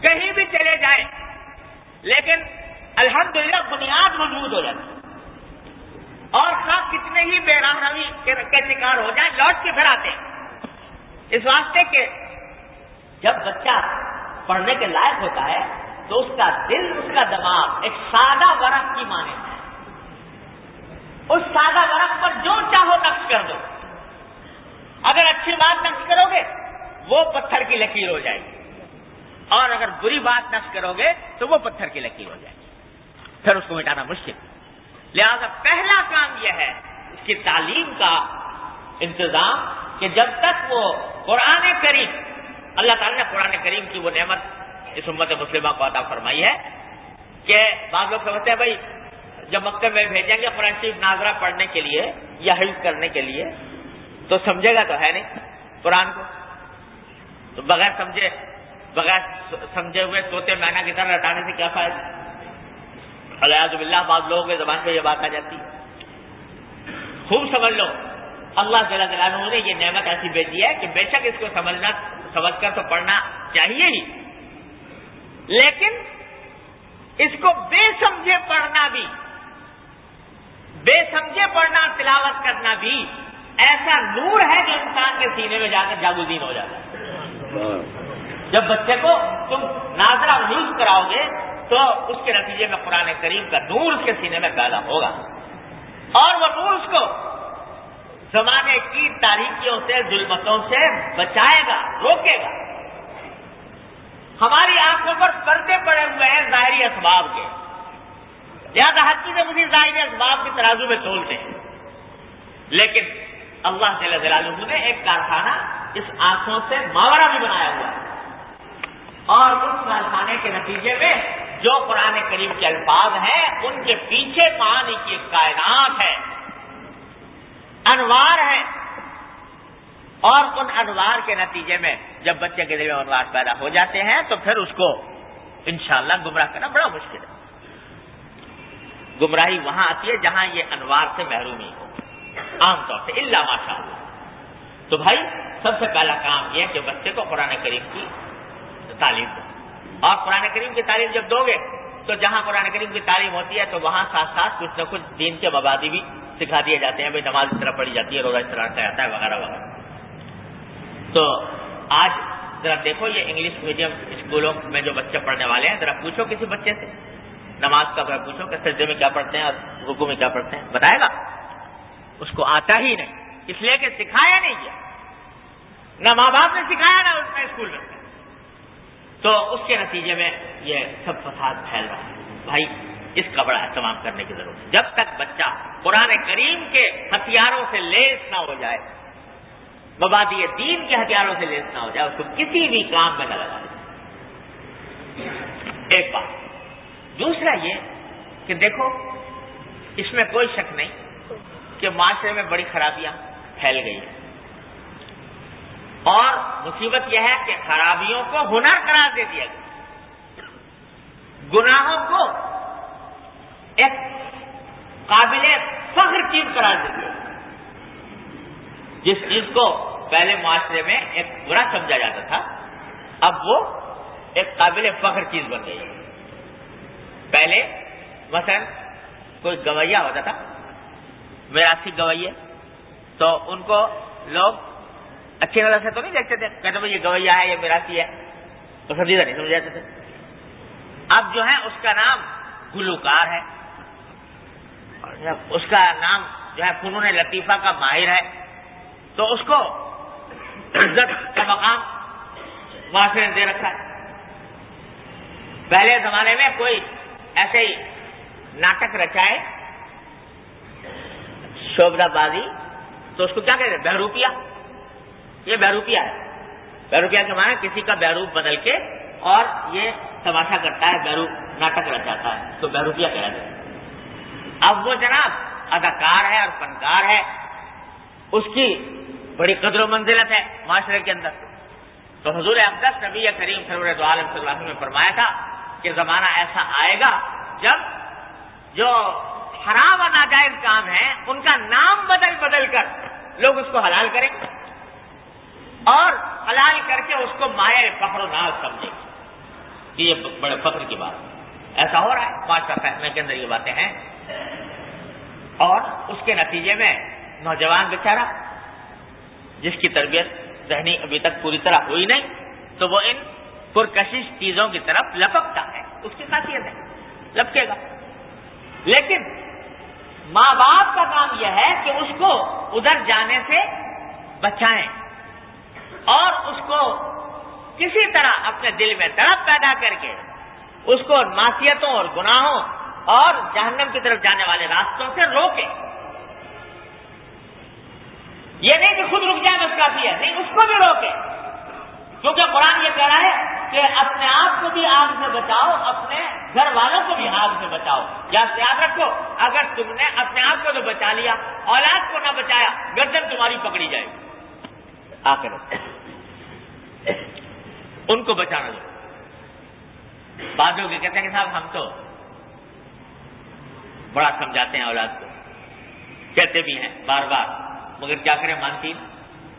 کہیں بھی چلے جائیں لیکن الحمدللہ بنیاد مضبوط ہو جاتی ہے، اور خواہ کتنے ہی بے رحمی کے شکار ہو جائیں لوٹ کے پھر آتے ہیں، اس واسطے کہ جب بچہ پڑھنے کے لائق ہوتا ہے تو اس کا دل، اس کا دماغ ایک سادہ ورق کی مانند ہے، اس سادہ ورق پر جو چاہو نقش کر دو، اگر اچھی بات نقش کرو گے وہ پتھر کی لکیر ہو جائے گی، اور اگر بری بات نقش کرو گے تو وہ پتھر کی لکیر ہو جائے گی، پھر اس کو مٹانا مشکل۔ لہذا پہلا کام یہ ہے اس کی تعلیم کا انتظام کہ جب تک وہ قرآن کریم، اللہ تعالیٰ نے قرآن کریم کی وہ نعمت اس امت مسلمہ کو عطا فرمائی ہے کہ بعض لوگ سمجھتے ہیں بھائی جب مکہ میں بھیجیں گے قرآن شریف ناظرہ پڑھنے کے لیے یا حفظ کرنے کے لیے تو سمجھے گا تو ہے نہیں قرآن کو، تو بغیر سمجھے ہوئے طوطے مینا کی طرح رٹانے سے کیا فائدہ؟ الیاذ باللہ بعض لوگوں کی زبان پہ یہ بات آ جاتی ہے۔ خوب سمجھ لو اللہ جل جلالہ نے یہ نعمت ایسی بھیجی ہے کہ بے شک اس کو سمجھ کر تو پڑھنا چاہیے ہی، لیکن اس کو بے سمجھے پڑھنا تلاوت کرنا بھی ایسا نور ہے جو انسان کے سینے میں جا کر جاگودین ہو جاتا ہے۔ جب بچے کو تم ناظرہ یوز کراؤ گے تو اس کے نتیجے میں قرآن کریم کا نور اس کے سینے میں پیدا ہوگا، اور وہ نور اس کو زمانے کی تاریکیوں سے، ظلمتوں سے بچائے گا، روکے گا۔ ہماری آنکھوں پر پردے پڑے ہوئے ہیں ظاہری اسباب کے، لہٰذا ہر چیز مجھے ظاہری اسباب کے ترازو میں تولتے ہیں، لیکن اللہ جل جلالہ نے ایک کارخانہ اس آنکھوں سے ماورا بھی بنایا ہوا ہے، اور اس کارخانے کے نتیجے میں جو قرآن کریم کے الفاظ ہیں ان کے پیچھے معانی کی ایک کائنات ہے، انوار ہیں، اور ان انوار کے نتیجے میں جب بچے کے دل میں انوار پیدا ہو جاتے ہیں تو پھر اس کو انشاءاللہ گمراہ کرنا بڑا مشکل ہے۔ گمراہی وہاں آتی ہے جہاں یہ انوار سے محرومی ہو، عام طور سے الا ماشاءاللہ۔ تو بھائی سب سے پہلا کام یہ ہے کہ بچے کو قرآن کریم کی تعلیم دو، اور قرآن کریم کی تعلیم جب دو گے تو جہاں قرآن کریم کی تعلیم ہوتی ہے تو وہاں ساتھ ساتھ کچھ نہ کچھ دین کے مبادی بھی سکھا دیے جاتے ہیں، بھائی نماز اس طرح پڑھی جاتی ہے، روزہ اس طرح رکھا جاتا ہے، وغیرہ وغیرہ۔ تو آج ذرا دیکھو یہ انگلش میڈیم اسکولوں میں جو بچے پڑھنے والے ہیں، ذرا پوچھو کسی بچے سے نماز کا پوچھو کہ سجدے میں کیا پڑھتے ہیں اور رکوع میں کیا پڑھتے ہیں، بتائے گا؟ اس کو آتا ہی نہیں، اس لیے کہ سکھایا نہیں گیا، نہ ماں باپ نے سکھایا نہ اس میں اسکول میں، تو اس کے نتیجے میں یہ سب فساد پھیل رہا ہے۔ بھائی اس کا بڑا اہتمام کرنے کی ضرورت ہے۔ جب تک بچہ قرآن کریم کے ہتھیاروں سے لیس نہ ہو جائے، مبادی دین کے ہتھیاروں سے لیس نہ ہو جائے، اس کو کسی بھی کام میں نہ لگائے۔ ایک بات۔ دوسرا یہ کہ دیکھو اس میں کوئی شک نہیں کہ معاشرے میں بڑی خرابیاں پھیل گئی ہیں، اور مصیبت یہ ہے کہ خرابیوں کو ہنر قرار دے دیا گیا، گناہوں کو ایک قابل فخر چیز قرار دے دیا۔ جس چیز کو پہلے معاشرے میں ایک برا سمجھا جاتا تھا اب وہ ایک قابل فخر چیز بن گئی ہے۔ پہلے مثلا کوئی گویا ہوتا تھا، میراثی گویے، تو ان کو لوگ اچھی نظر سے تو نہیں دیکھتے تھے، کہتے بھائی یہ گویا ہے، یہ میراثی ہے، تو سمجھیدہ نہیں سمجھ جاتے تھے۔ اب جو ہے اس کا نام گلوکار ہے، اس کا نام جو ہے فنون لطیفہ کا ماہر ہے، تو اس کو عزت کا مقام معاشرے نے دے رکھا ہے۔ پہلے زمانے میں کوئی ایسے ہی ناٹک رچائے شوبدہ بازی تو اس کو کیا کہتے ہیں؟ بہروپیہ۔ یہ بہروپیہ ہے۔ بہروپیہ کے معنی کسی کا بہروپ بدل کے اور یہ تماشا کرتا ہے، بہروپ ناٹک رچاتا ہے، تو بہروپیہ کہلاتا ہے۔ اب وہ جناب اداکار ہے اور فنکار ہے، اس کی بڑی قدر و منزلت ہے معاشرے کے اندر۔ تو حضور اقدس نبی کریم سرور دو عالم صلی اللہ علیہ وسلم نے فرمایا تھا کہ زمانہ ایسا آئے گا جب جو حرام اور ناجائز کام ہیں ان کا نام بدل بدل کر لوگ اس کو حلال کریں اور حلال کر کے اس کو مایہ فخر و ناز سمجھیں۔ کہ یہ بڑے فخر کی بات ہے. ایسا ہو رہا ہے معاشرہ فہمے کے اندر یہ باتیں ہیں. اور اس کے نتیجے میں نوجوان بیچارہ جس کی تربیت ذہنی ابھی تک پوری طرح ہوئی نہیں تو وہ ان پرکشش چیزوں کی طرف لپکتا ہے. اس کی خاصیت ہے لپکے گا. لیکن ماں باپ کا کام یہ ہے کہ اس کو ادھر جانے سے بچائیں اور اس کو کسی طرح اپنے دل میں تڑپ پیدا کر کے اس کو معصیتوں اور گناہوں اور جہنم کی طرف جانے والے راستوں سے روکیں. یہ نہیں کہ خود رک جائے بس کافی ہے, نہیں, اس کو بھی روکیں. کیونکہ قرآن یہ کہہ رہا ہے کہ اپنے آپ کو بھی آگ سے بچاؤ, اپنے گھر والوں کو بھی آگ سے بچاؤ. یاد رکھو, اگر تم نے اپنے آپ کو تو بچا لیا, اولاد کو نہ بچایا, گردن تمہاری پکڑی جائے گی. آخرت ان کو بچانا دو. بعض لوگ یہ کہتے ہیں کہ صاحب ہم تو بڑا سمجھاتے ہیں اولاد کو, کہتے بھی ہیں بار بار, مگر کیا کریں, مانتی نہیں.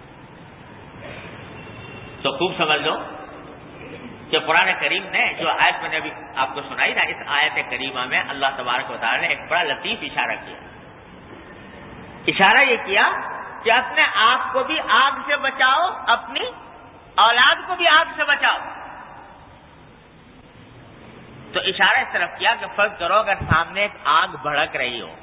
تو خوب سمجھ لو کہ قرآن کریم نے جو آیت میں نے ابھی آپ کو سنائی نا, اس آیت کریمہ میں اللہ تبارک و تعالی نے ایک بڑا لطیف اشارہ کیا. اشارہ یہ کیا کہ اپنے آپ کو بھی آگ سے بچاؤ, اپنی اولاد کو بھی آگ سے بچاؤ. تو اشارہ اس طرف کیا کہ فرض کرو اگر سامنے ایک آگ بھڑک رہی ہو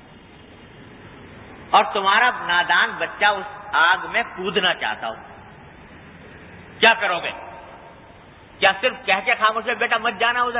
اور تمہارا نادان بچہ اس آگ میں کودنا چاہتا ہو, کیا کرو گے؟ کیا صرف کہہ کے خاموش ہے بیٹا مت جانا ادھر,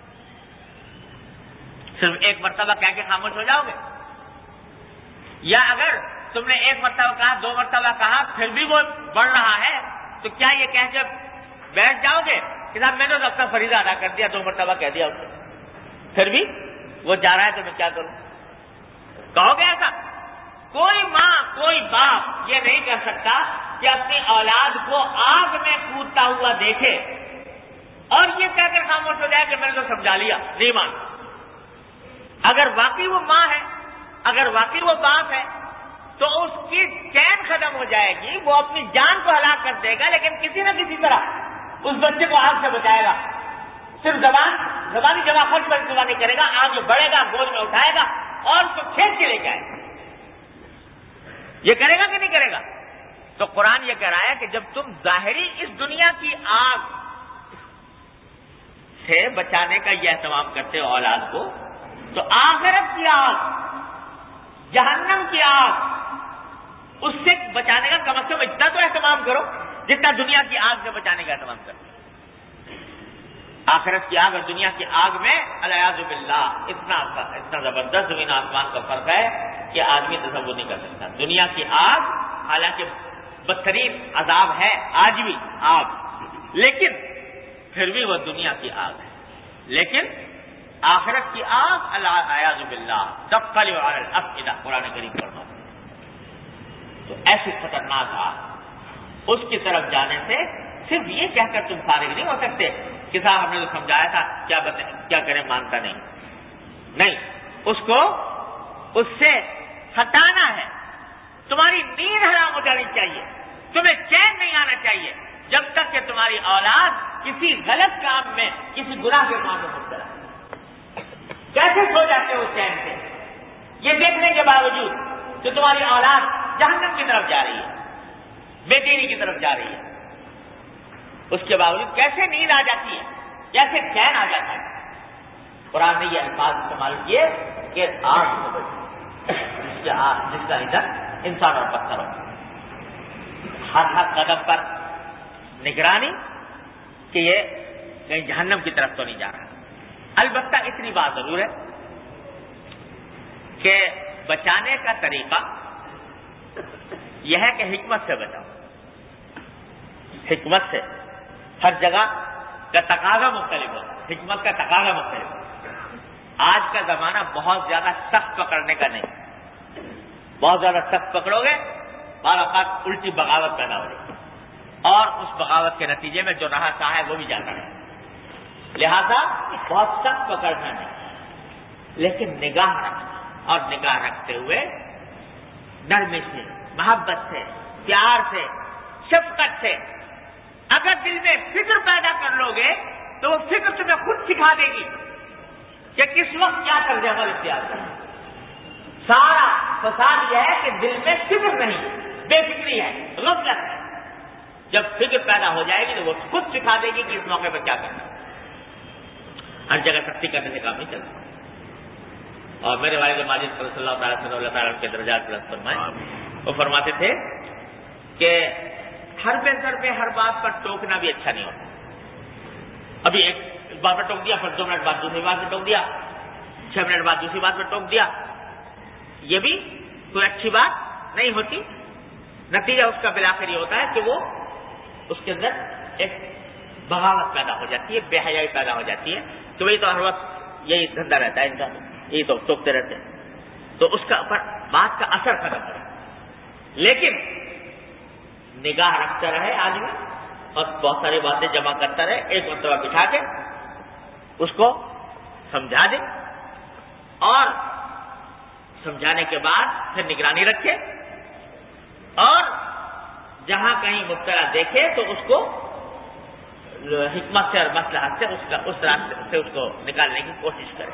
صرف ایک مرتبہ کہہ کے خاموش ہو جاؤ گے؟ یا اگر تم نے ایک مرتبہ کہا, دو مرتبہ کہا, پھر بھی وہ بڑھ رہا ہے تو کیا یہ کہہ کے بیٹھ جاؤ گے کہ صاحب میں نے تو اپنا فریضہ ادا کر دیا, دو مرتبہ کہہ دیا اسے, پھر بھی وہ جا رہا ہے تو میں کیا کروں؟ کہو گے ایسا؟ کوئی ماں کوئی باپ یہ نہیں کر سکتا کہ اپنی اولاد کو آگ میں کودتا ہوا دیکھے اور یہ کہہ کر خاموش ہو جائے کہ میں نے تو سمجھا لیا. نہیں مان. اگر واقعی وہ ماں ہے, اگر واقعی وہ باپ ہے تو اس کی چین ختم ہو جائے گی, وہ اپنی جان کو ہلاک کر دے گا, لیکن کسی نہ کسی طرح اس بچے کو آگ سے بچائے گا. صرف زبانی جمع خرچ پر انتظار نہیں کرے گا, آگ بڑھے گا, گود میں اٹھائے گا اور اس کو کھینچ کے لے جائے گا. یہ کرے گا کہ نہیں کرے گا؟ تو قرآن یہ کہہ رہا ہے کہ جب تم ظاہری اس دنیا کی آگ سے بچانے کا یہ اہتمام کرتے ہو اولاد کو, تو آخرت کی آگ, جہنم کی آگ, اس سے بچانے کا کم از کم اتنا تو اہتمام کرو جتنا دنیا کی آگ سے بچانے کا اہتمام کرو. آخرت کی آگ اور دنیا کی آگ میں الیاذ باللہ اتنا زبردست زمین آسمان کا فرق ہے کہ آدمی تصور نہیں کر سکتا. دنیا کی آگ حالانکہ بدترین عذاب ہے آج بھی آگ, لیکن پھر بھی وہ دنیا کی آگ ہے. لیکن آخرت کی آگ الیاذ باللہ تطلع علی الافئدہ, قرآن کریم فرماتا ہے. تو ایسی خطرناک آگ, اس کی طرف جانے سے صرف یہ کہہ کر تم فارغ نہیں ہو سکتے کہ صاحب ہم نے تو سمجھایا تھا, کیا کریں, مانتا نہیں. اس کو اس سے ہٹانا ہے. تمہاری نیند حرام ہو جانی چاہیے, تمہیں چین نہیں آنا چاہیے جب تک کہ تمہاری اولاد کسی غلط کام میں, کسی گناہ کے کام میں مبتلا ہے. کیسے سو جاتے ہو چین سے یہ دیکھنے کے باوجود کہ تمہاری اولاد جہنم کی طرف جا رہی ہے, بے دینی کی طرف جا رہی ہے, اس کے باوجود کیسے نیند آ جاتی ہے, کیسے چین آ جاتا ہے؟ قرآن نے یہ الفاظ استعمال کیے کہ آگ سے بچو, جس کا ایندھن انسان اور پتھر ہو. ہر قدم پر نگرانی کہ یہ کہیں جہنم کی طرف تو نہیں جا رہا. البتہ اتنی بات ضرور ہے کہ بچانے کا طریقہ یہ ہے کہ حکمت سے بچاؤ. حکمت سے ہر جگہ کا تقاضا مختلف ہو, حکمت کا تقاضا مختلف ہو. آج کا زمانہ بہت زیادہ سخت پکڑنے کا نہیں. بہت زیادہ سخت پکڑو گے بعض اوقات الٹی بغاوت پیدا ہو رہی ہے, اور اس بغاوت کے نتیجے میں جو رہا سا ہے وہ بھی جاتا ہے. لہذا بہت سخت پکڑنا نہیں, لیکن نگاہ رکھنا, اور نگاہ رکھتے ہوئے نرمی سے, محبت سے, پیار سے, شفقت سے. اگر دل میں فکر پیدا کر لو گے تو وہ فکر تمہیں خود سکھا دے گی کہ کس وقت کیا طرز عمل اختیار کرنا. سارا فساد یہ ہے کہ دل میں فکر نہیں، بے فکری ہے، غفلت ہے. جب فکر پیدا ہو جائے گی تو وہ خود سکھا دے گی کہ اس موقع پر کیا کرنا. ہر جگہ سختی کرنے سے کام نہیں چلتا. اور میرے والد ماجد صلی اللہ تعالیٰ صلی اللہ تعالیٰ کے درجات بلند فرمائے، وہ فرماتے تھے کہ ہر بہتر پہ ہر بات پر ٹوکنا بھی اچھا نہیں ہوتا. ابھی ایک بات پر ٹوک دیا، پھر 2 منٹ بعد دوسری بات پہ ٹوک دیا، 6 منٹ بعد دوسری بات پہ ٹوک دیا، یہ بھی کوئی اچھی بات نہیں ہوتی. نتیجہ اس کا بالآخر یہ ہوتا ہے کہ وہ اس کے اندر ایک بغاوت پیدا ہو جاتی ہے، بے حیائی پیدا ہو جاتی ہے کہ وہی تو ہر وقت یہی دھندا رہتا ہے انسان، یہی تو ٹوکتے رہتے ہیں. تو اس کا پر بات کا اثر ختم ہو. لیکن نگاہ رکھتا رہے آدمی اور بہت ساری باتیں جمع کرتا رہے، ایک مرتبہ بٹھا کے اس کو سمجھا دے اور سمجھانے کے بعد پھر نگرانی رکھے اور جہاں کہیں مبتلا دیکھے تو اس کو حکمت سے اور مصلحت سے اس راستے سے اس کو نکالنے کی کوشش کرے.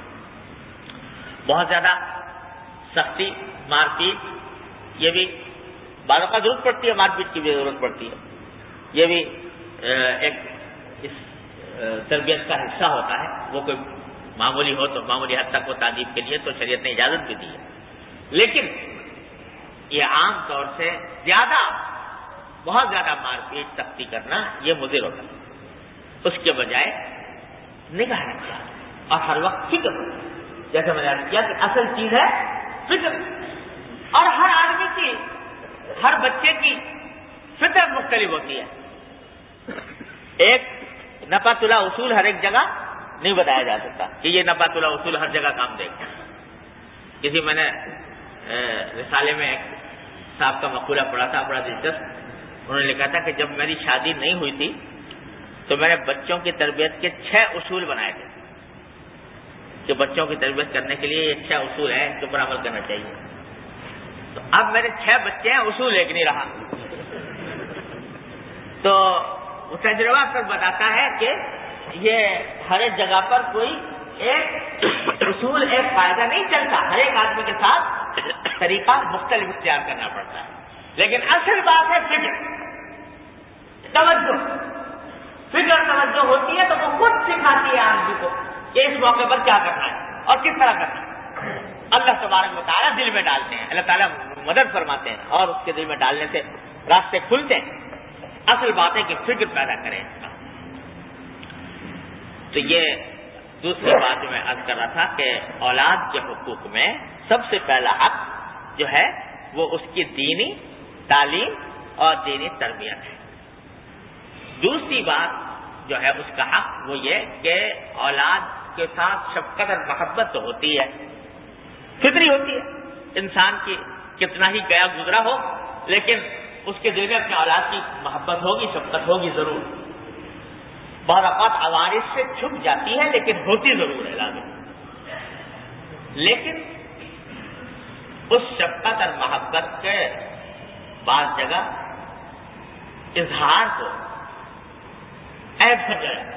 بہت زیادہ سختی، مار پیٹ، یہ بھی بعض اوقات ضرورت پڑتی ہے، مار پیٹ کی بھی ضرورت پڑتی ہے. یہ بھی ایک اس تربیت کا حصہ ہوتا ہے. وہ کوئی معمولی ہو تو معمولی حد تک وہ تعلیم کے لیے تو شریعت نے اجازت بھی دی ہے. لیکن یہ عام طور سے بہت زیادہ مار پیٹ سختی کرنا یہ مضر ہوتا ہے. اس کے بجائے نگاہ رکھنا اور ہر وقت فکر، جیسے میں نے عرض کیا کہ اصل چیز ہے فکر. اور ہر آدمی کی، ہر بچے کی فطرت مختلف ہوتی ہے. ایک نپا تلا اصول ہر ایک جگہ نہیں بتایا جا سکتا کہ یہ نپا تلا اصول ہر جگہ کام دے گا. کسی میں نے رسالے میں ایک صاحب کا مقولہ پڑھا تھا، بڑا دلچسپ. انہوں نے لکھا تھا کہ جب میری شادی نہیں ہوئی تھی تو میں نے بچوں کی تربیت کے 6 اصول بنائے تھے کہ بچوں کی تربیت کرنے کے لیے یہ 6 اصول ہیں، ان کے اوپر عمل کرنا چاہیے. تو اب میرے 6 بچے ہیں، اصول ایک نہیں رہا. تو وہ تجربہ اکثر بتاتا ہے کہ یہ ہر ایک جگہ پر کوئی ایک اصول، ایک فائدہ نہیں چلتا. ہر ایک آدمی کے ساتھ طریقہ مختلف اختیار کرنا پڑتا ہے. لیکن اصل بات ہے فکر، توجہ. فکر توجہ ہوتی ہے تو وہ خود سکھاتی ہے آدمی کو کہ اس موقع پر کیا کرنا ہے اور کس طرح کرنا ہے. اللہ تبارک و تعالیٰ دل میں ڈالتے ہیں، اللہ تعالیٰ مدد فرماتے ہیں اور اس کے دل میں ڈالنے سے راستے کھلتے ہیں. اصل بات ہے کہ فکر پیدا کریں. تو یہ دوسری بات جو میں عرض کر رہا تھا کہ اولاد کے حقوق میں سب سے پہلا حق جو ہے وہ اس کی دینی تعلیم اور دینی تربیت ہے. دوسری بات جو ہے اس کا حق وہ یہ کہ اولاد کے ساتھ شفقت اور محبت تو ہوتی ہے، فطری ہوتی ہے. انسان کی کتنا ہی گیا گزرا ہو لیکن اس کے دل میں اپنے اولاد کی محبت ہوگی، شفقت ہوگی ضرور. بعض اوقات عوارض سے چھپ جاتی ہے لیکن ہوتی ضرور ہے لازم. لیکن اس شفقت اور محبت کے بعض جگہ اظہار کو عیب سمجھا جاتا ہے.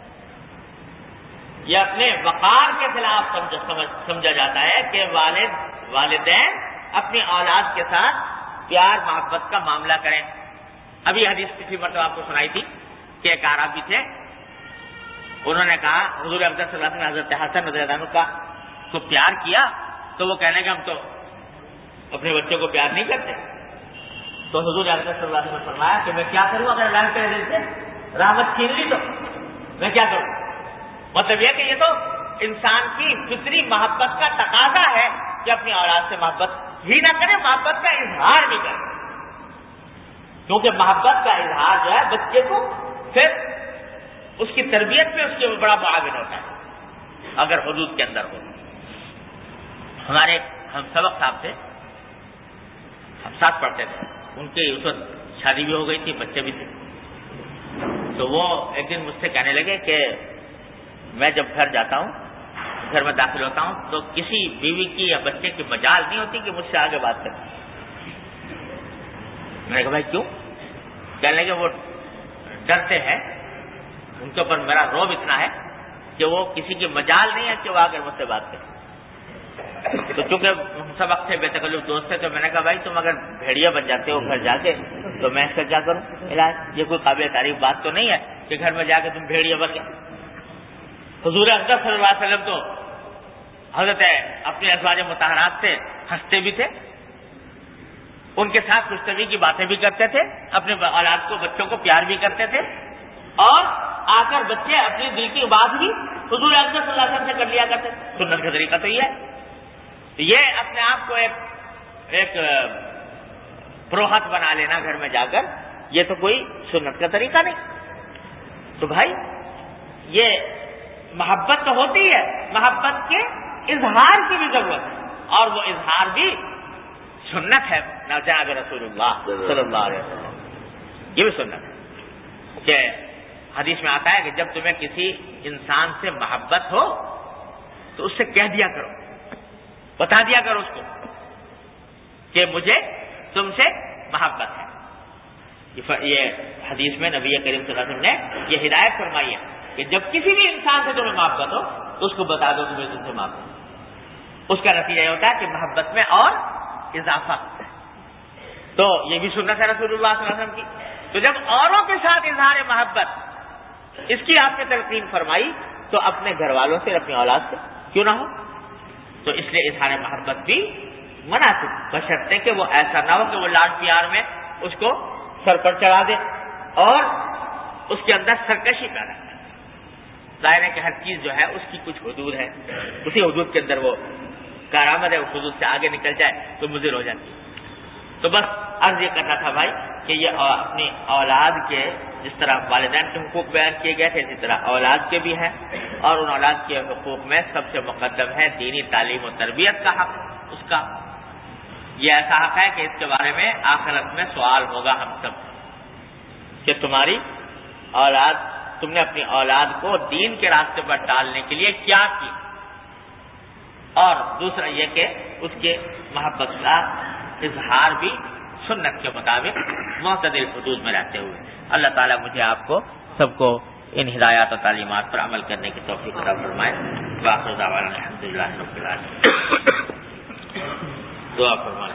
یہ اپنے وقار کے خلاف سمجھا جاتا ہے کہ والدین اپنی اولاد کے ساتھ پیار محبت کا معاملہ کریں. ابھی حدیث پچھلی مرتبہ آپ کو سنائی تھی کہ ایک اعرابی تھے، انہوں نے کہا حضور افضل صلی اللہ علیہ وسلم نے حضرت حسن رضی اللہ عنہ کا کو پیار کیا تو وہ کہنے کہ ہم تو اپنے بچوں کو پیار نہیں کرتے. تو حضور افضل صلی اللہ علیہ وسلم نے فرمایا کہ میں کیا کروں اگر اللہ کے دل سے رحمت چھین لی تو میں کیا کروں. مطلب یہ کہ یہ تو انسان کی فطری محبت کا تقاضا ہے کہ اپنی اولاد سے محبت ہی نہ کرے، محبت کا اظہار بھی کرے. کیونکہ محبت کا اظہار جو ہے بچے کو پھر اس کی تربیت میں اس کے بڑا معاون ہوتا ہے اگر حدود کے اندر ہو. ہمارے ہم سبق صاحب تھے، ہم ساتھ پڑھتے تھے، ان کی اس وقت شادی بھی ہو گئی تھی، بچے بھی تھے. تو وہ ایک دن مجھ سے کہنے لگے کہ میں جب گھر جاتا ہوں، گھر میں داخل ہوتا ہوں تو کسی بیوی کی یا بچے کی مجال نہیں ہوتی کہ مجھ سے آگے بات کریں. میں نے کہا بھائی کیوں؟ کہنے لگے وہ ڈرتے ہیں ان کے اوپر میرا روب اتنا ہے کہ وہ کسی کی مجال نہیں ہے کہ وہ آ کر مجھ سے بات کرے. تو چونکہ ہم سب اچھے بے تکلف دوست تھے تو میں نے کہا بھائی تم اگر بھیڑیا بن جاتے ہو گھر جا کے تو میں اس کا کیا کروں علاج؟ یہ کوئی قابل تعریف بات تو نہیں ہے کہ گھر میں جا کے تم بھیڑیا بن گئے. حضور اقدس صلی اللہ علیہ وسلم تو حضرت اپنے ازواج مطہرات سے ہنستے بھی تھے, ان کے ساتھ گفتگو کی باتیں بھی کرتے تھے, اپنے اولاد کو بچوں کو پیار بھی کرتے تھے, اور آ کر بچے اپنی دل کی بات بھی حضور اقدس صلی اللہ علیہ وسلم سے کر لیا کرتے. سنت کا طریقہ تو یہ ہے. یہ اپنے آپ کو ایک پروہت بنا لینا گھر میں جا کر, یہ تو کوئی سنت کا طریقہ نہیں. تو بھائی یہ محبت تو ہوتی ہے, محبت کے اظہار کی بھی ضرورت ہے, اور وہ اظہار بھی سنت ہے جناب رسول اللہ صلی اللہ علیہ وسلم. یہ بھی سنت ہے کہ حدیث میں آتا ہے کہ جب تمہیں کسی انسان سے محبت ہو تو اس سے کہہ دیا کرو, بتا دیا کرو اس کو کہ مجھے تم سے محبت ہے. یہ حدیث میں نبی کریم صلی اللہ علیہ وسلم نے یہ ہدایت فرمائی ہے کہ جب کسی بھی انسان سے تمہیں محبت ہو تو اس کو بتا دو کہ مجھے تم سے محبت ہے. اس کا نتیجہ یہ ہوتا ہے کہ محبت میں اور اضافہ. تو یہ بھی سنت ہے رسول اللہ صلی اللہ علیہ وسلم کی. تو جب اوروں کے ساتھ اظہار محبت اس کی آپ نے تلقین فرمائی تو اپنے گھر والوں سے, اپنی اولاد سے کیوں نہ ہو؟ تو اس لیے اظہار محبت بھی مناسب, بشرطے کہ وہ ایسا نہ ہو کہ وہ لاڈ پیار میں اس کو سر پر چڑھا دے اور اس کے اندر سرکشی پیدا کرے. ظاہر ہے کہ ہر چیز جو ہے اس کی کچھ حدود ہے, اسی حدود کے اندر وہ کارآمد ہے, اس حدود سے آگے نکل جائے تو مضر ہو جاتی ہے. تو بس عرض یہ کرنا تھا بھائی کہ یہ اپنی اولاد کے جس طرح والدین کے حقوق بیان کیے گئے تھے اسی طرح اولاد کے بھی ہیں, اور ان اولاد کے حقوق میں سب سے مقدم ہے دینی تعلیم و تربیت کا حق. اس کا یہ ایسا حق ہے کہ اس کے بارے میں آخرت میں سوال ہوگا ہم سب کہ تمہاری اولاد, تم نے اپنی اولاد کو دین کے راستے پر ڈالنے کے لیے کیا کیا, اور دوسرا یہ کہ اس کے محبت کا اظہار بھی سنت کے مطابق معتدل حدود میں رہتے ہوئے. اللہ تعالیٰ مجھے آپ کو سب کو ان ہدایات و تعلیمات پر عمل کرنے کی توفیق عطا فرمائے. وآخر دعوانا الحمدللہ رب العالمین. دعا فرمائیں.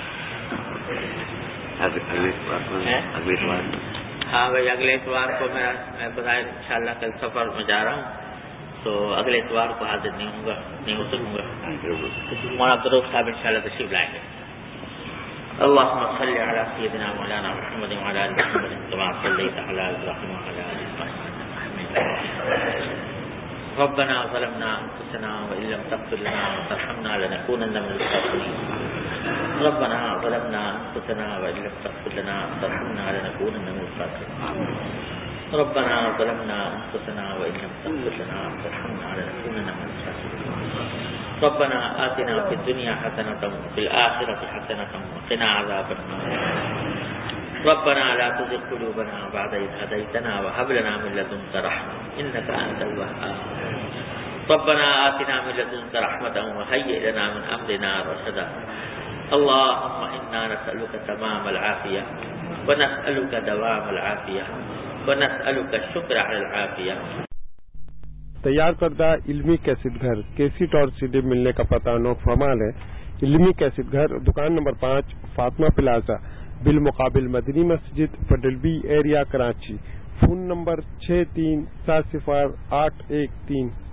ہاں بھائی, اگلے اتوار کو میں بظاہر انشاءاللہ کل سفر میں جا رہا ہوں تو اگلے اتوار کو حاضر نہیں ہو سکوں گا. مولانا عبدالرؤف صاحب انشاءاللہ تشریف لائیں گے. اللهم صل على سيدنا مولانا محمد وعلى ال محمد كما صليت على ابراهيم وعلى ال ابراهيم. ربنا ظلمنا انفسنا وان لم تغفر لنا وترحمنا لنكونن من الخاسرين. ربنا ظلمنا انفسنا وان لم تغفر لنا وترحمنا لنكونن من الخاسرين. ربنا ظلمنا انفسنا وان لم تغفر لنا وترحمنا لنكونن من الخاسرين. ربنا آتنا في الدنيا حسنة وفي الآخرة حسنة وقنا عذاب النار. ربنا لا تزغ قلوبنا بعد إذ هديتنا وهب لنا من لدنك رحمة إنك أنت الوهاب. ربنا آتنا من لدنك رحمة وهيئ لنا من أمرنا رشدا. اللهم إنا نسألك تمام العافية ونسألك دوام العافية ونسألك الشكر على العافية. تیار کردہ علمی کیسٹ گھر کیسٹ اور سیڈی ملنے کا پتہ نوٹ فرمال ہے. علمی کیسٹ گھر, دکان نمبر 5, فاطمہ پلازا, بالمقابل مدنی مسجد, پڈلبی ایریا, کراچی. Phone number 63708113.